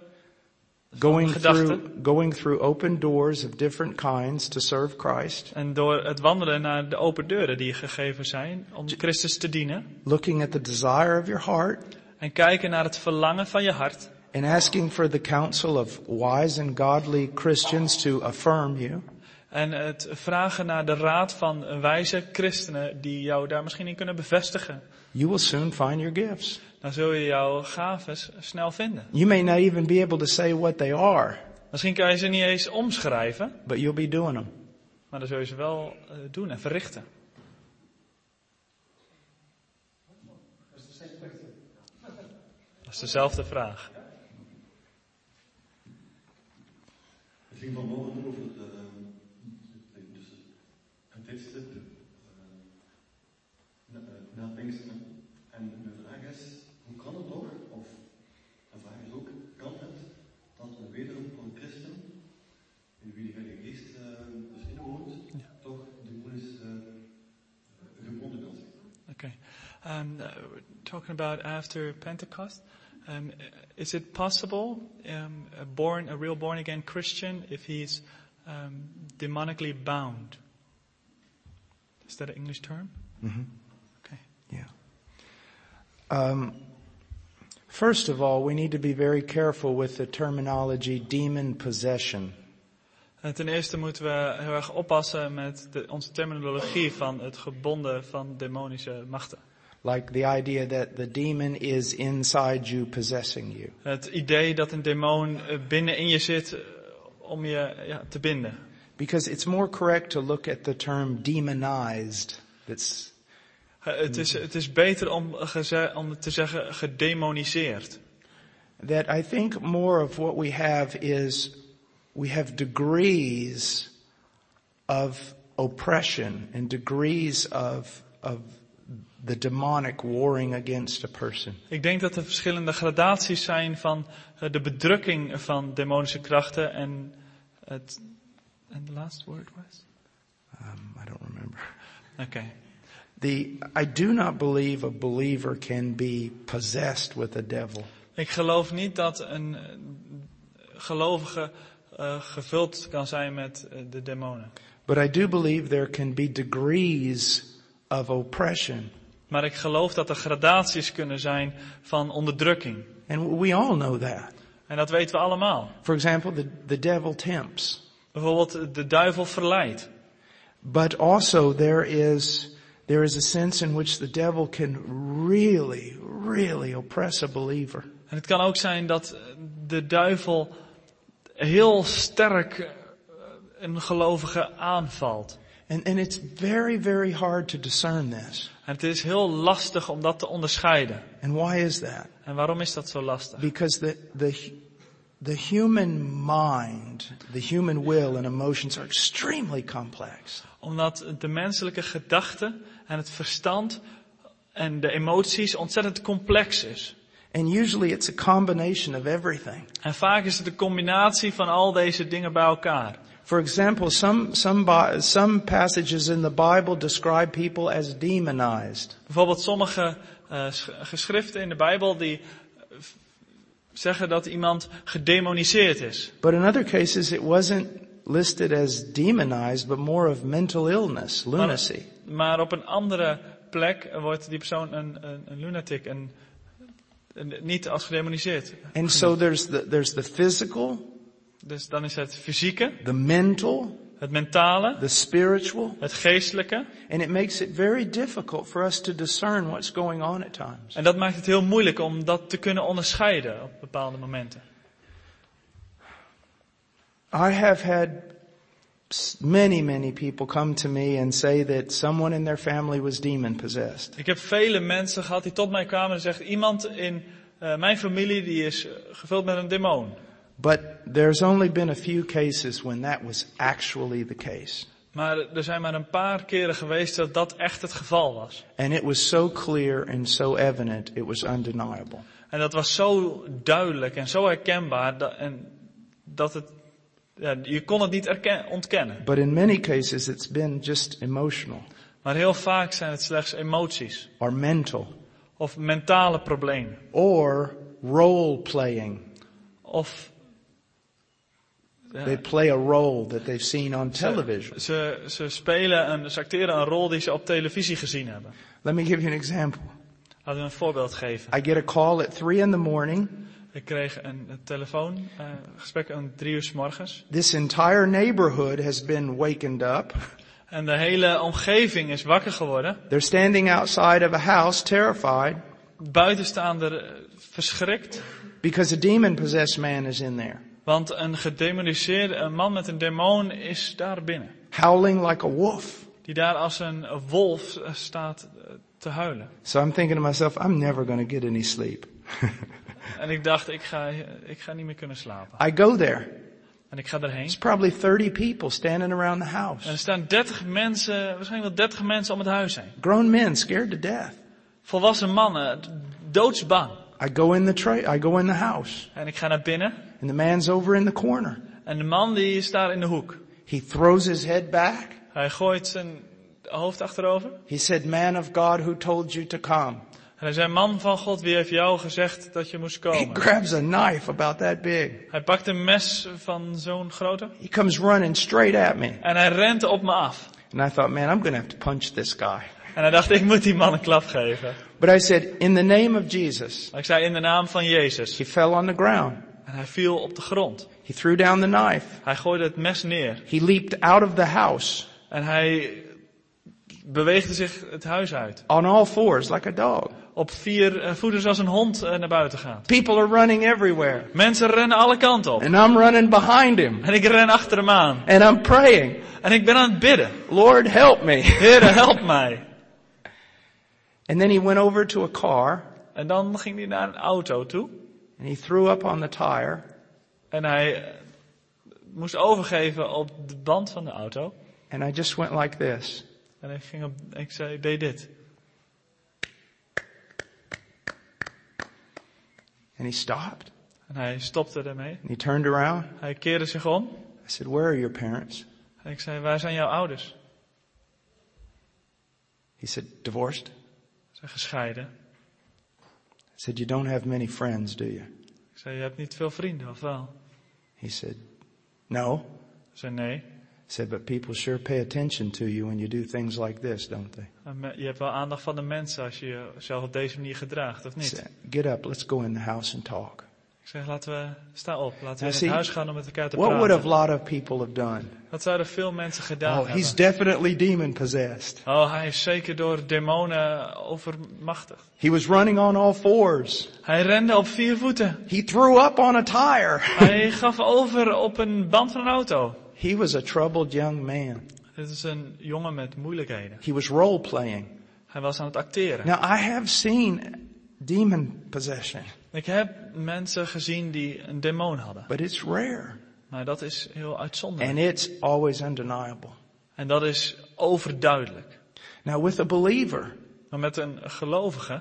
going through open doors of different kinds to serve Christ. En door het wandelen naar de open deuren die gegeven zijn om Christus te dienen. Looking at the desire of your heart. En kijken naar het verlangen van je hart. And asking for the counsel of wise and godly Christians to affirm you. En het vragen naar de raad van wijze christenen die jou daar misschien in kunnen bevestigen. You will soon find your gifts. Dan zul je jouw gaves snel vinden. You may not even be able to say what they are. Misschien kan je ze niet eens omschrijven. But you'll be doing them. Maar dan zul je ze wel doen en verrichten. Dat is dezelfde vraag. Het ging vanmorgen over dus het tijdstip na Pinksteren. En de vraag is, hoe kan het toch, of de vraag is ook, kan het dat een wederom van christen, in wie de Heilige Geest dus inwoont, toch demonisch gebonden kan zijn? Okay. Talking about after Pentecost, is it possible a real born again Christian, if he's demonically bound? Is that an English term? Mm-hmm. Okay. Yeah. First of all, we need to be very careful with the terminology demon possession. Ten eerste moeten we heel erg oppassen met onze terminologie van het gebonden van demonische machten. Like the idea that the demon is inside you, possessing you. Het idee dat een demon binnenin je zit om je te binden. Because it's more correct to look at the term demonized. Het is beter om te zeggen gedemoniseerd. That I think more of what we have is we have degrees of oppression and degrees of the demonic warring against a person. Ik denk dat er verschillende gradaties zijn van de bedrukking van demonische krachten en het... And the last word was? I don't remember. Okay. I do not believe a believer can be possessed with a devil. Ik geloof niet dat een gelovige gevuld kan zijn met de demonen. But I do believe there can be degrees of oppression. Maar ik geloof dat er gradaties kunnen zijn van onderdrukking. And we all know that. En dat weten we allemaal. For example, the devil tempts. Bijvoorbeeld de duivel verleidt. But also there is a sense in which the devil can really oppress a believer. En het kan ook zijn dat de duivel heel sterk een gelovige aanvalt. And it's very hard to discern this. En het is heel lastig om dat te onderscheiden. And why is that? En waarom is dat zo lastig? Because the human mind, the human will and emotions are extremely complex. Omdat de menselijke gedachten en het verstand en de emoties ontzettend complex is. And usually it's a combination of everything. En vaak is het een combinatie van al deze dingen bij elkaar. For example, some passages in the Bible describe people as demonized. Bijvoorbeeld sommige geschriften in de Bijbel die zeggen dat iemand gedemoniseerd is. But in other cases it wasn't listed as demonized, but more of mental illness, lunacy. Maar op een andere plek wordt die persoon een lunatic, niet als gedemoniseerd. And so there's the physical, dus dan is het fysieke, the mental, het mentale, the spiritual, het geestelijke. and it makes it very difficult for us to discern what's going on at times. En dat maakt het heel moeilijk om dat te kunnen onderscheiden op bepaalde momenten. I have had many people come to me and say that someone in their family was demon possessed. Ik heb vele mensen gehad die tot mij kwamen en zeggen, iemand in mijn familie die is gevuld met een demon. But there's only been a few cases when that was actually the case. Maar er zijn maar een paar keren geweest dat dat echt het geval was. And it was so clear and so evident, it was undeniable. En dat was zo duidelijk en zo herkenbaar dat het, ja, je kon het niet ontkennen. But in many cases it's been just emotional. Maar heel vaak zijn het slechts emoties. Or mental. Of mentale problemen. Or role playing. Of they play a role that they've seen on television. Ze acteren een rol die ze op televisie gezien hebben. Let me give you an example. Laten we een voorbeeld geven. I get a call at 3 in the morning. Ik kreeg een telefoongesprek om 3 uur 's morgens. This entire neighborhood has been wakened up. En de hele omgeving is wakker geworden. They're standing outside of a house, terrified. Buiten staan er verschrikt. Because a demon-possessed man is in there. Want een man met een demon is daar binnen. Howling like a wolf. Die daar als een wolf staat te huilen. So I'm thinking to myself, I'm never going to get any sleep. En ik dacht, ik ga niet meer kunnen slapen. I go there. En ik ga erheen. There's probably 30 people standing around the house. En er staan 30 mensen, waarschijnlijk wel 30 mensen om het huis heen. Grown men scared to death. Volwassen mannen, doodsbang. I go in the house. En ik ga naar binnen. And the man's over in the corner. En de man die is daar in de hoek. He throws his head back. Hij gooit zijn hoofd achterover. He said, "Man of God, who told you to come?" En hij zei, man van God, wie heeft jou gezegd dat je moest komen? He grabs a knife about that big. Hij pakt een mes van zo'n grote. He comes running straight at me. En hij rent op me af. And I thought, man, I'm going to have to punch this guy. En hij dacht, ik moet die man een klap geven. But I said, in the name of Jesus. Maar ik zei, in de naam van Jezus. He fell on the ground. En hij viel op de grond. He threw down the knife. Hij gooide het mes neer. He leaped out of the house. En hij beweegde zich het huis uit. On all fours, like a dog. Op 4 voeten zoals een hond naar buiten gaat. People are running everywhere. Mensen rennen alle kanten op. And I'm running behind him. En ik ren achter hem aan. And I'm praying. En ik ben aan het bidden. Lord, help me. Heere, help mij. And then he went over to a car. En dan ging hij naar een auto toe. And he threw up on the tire. En hij moest overgeven op de band van de auto. And I just went like this. En ik deed dit. And he stopped. En hij stopte ermee. And he turned around. Hij keerde zich om. I said, where are your parents? En ik zei, waar zijn jouw ouders? He said, divorced. Ze zijn gescheiden. I said, you don't have many friends, do you? Ik zei, je hebt niet veel vrienden, of wel? He said, no. Ik zei, nee. He said, but people sure pay attention to you when you do things like this, don't they? Je hebt wel aandacht van de mensen als je jezelf op deze manier gedraagt, of He niet? said, get up, let's go in the house and talk. Ik zeg, sta op. Laten we Now, in see, het huis gaan om met elkaar te What would a praten. lot of people have done? Wat zouden veel mensen gedaan Oh, he's hebben? definitely demon possessed. Oh, hij is zeker door demonen overmachtigd. He was running on all fours. Hij rende op 4 voeten. He threw up on a tire. Hij gaf over op een band van een auto. He was a troubled young man. Dit is een jongen met moeilijkheden. He was role playing. Hij was aan het acteren. Now I have seen demon possession, Ik heb mensen gezien die een demon hadden. but it's rare. Maar dat is heel uitzonderlijk. And it's always undeniable. En dat is overduidelijk. Now with a believer, Maar met een gelovige,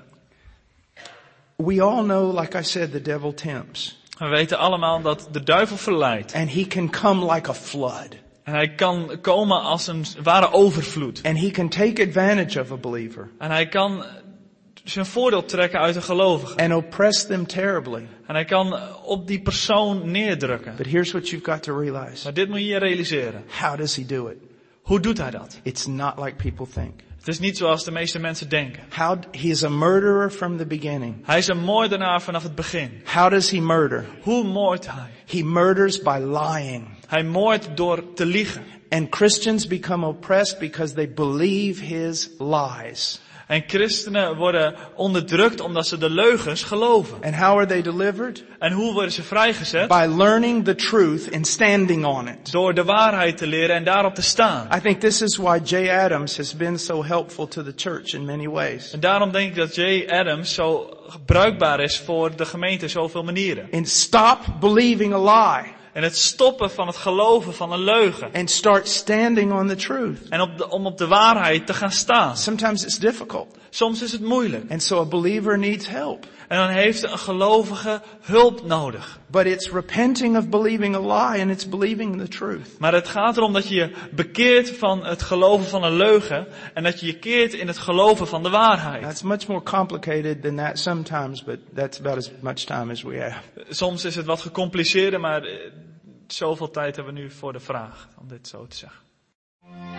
we all know, like I said, the devil tempts. we weten allemaal dat de duivel verleidt. And he can come like a flood. En hij kan komen als een ware overvloed. And he can take advantage of a believer. En hij kan zijn voordeel trekken uit een gelovige. And oppress them terribly. En hij kan op die persoon neerdrukken. But here's what you've got to realize. Maar dit moet je je realiseren. How does he do it? Hoe doet hij dat? It's not like people think. Het is niet zoals de meeste mensen denken. He is a murderer from the beginning. Hij is een moordenaar vanaf het begin. How does he murder? Hoe moordt hij? He murders by lying. Hij moordt door te liegen. And Christians become oppressed because they believe his lies. En christenen worden onderdrukt omdat ze de leugens geloven. And how are they delivered? En hoe worden ze vrijgezet? By learning the truth and standing on it. Door de waarheid te leren en daarop te staan. I think this is why Jay Adams has been so helpful to the church in many ways. En daarom denk ik dat Jay Adams zo bruikbaar is voor de gemeente in zoveel manieren. And stop believing a lie. En het stoppen van het geloven van een leugen. And start standing on the truth. En om op de waarheid te gaan staan. Sometimes it's difficult. Soms is het moeilijk. And so a believer needs help. En dan heeft een gelovige hulp nodig. But it's repenting of believing a lie and it's believing the truth. Maar het gaat erom dat je je bekeert van het geloven van een leugen. En dat je je keert in het geloven van de waarheid. That's much more complicated than that sometimes, but that's about as much time as we have. Soms is het wat gecompliceerder, maar zoveel tijd hebben we nu voor de vraag om dit zo te zeggen.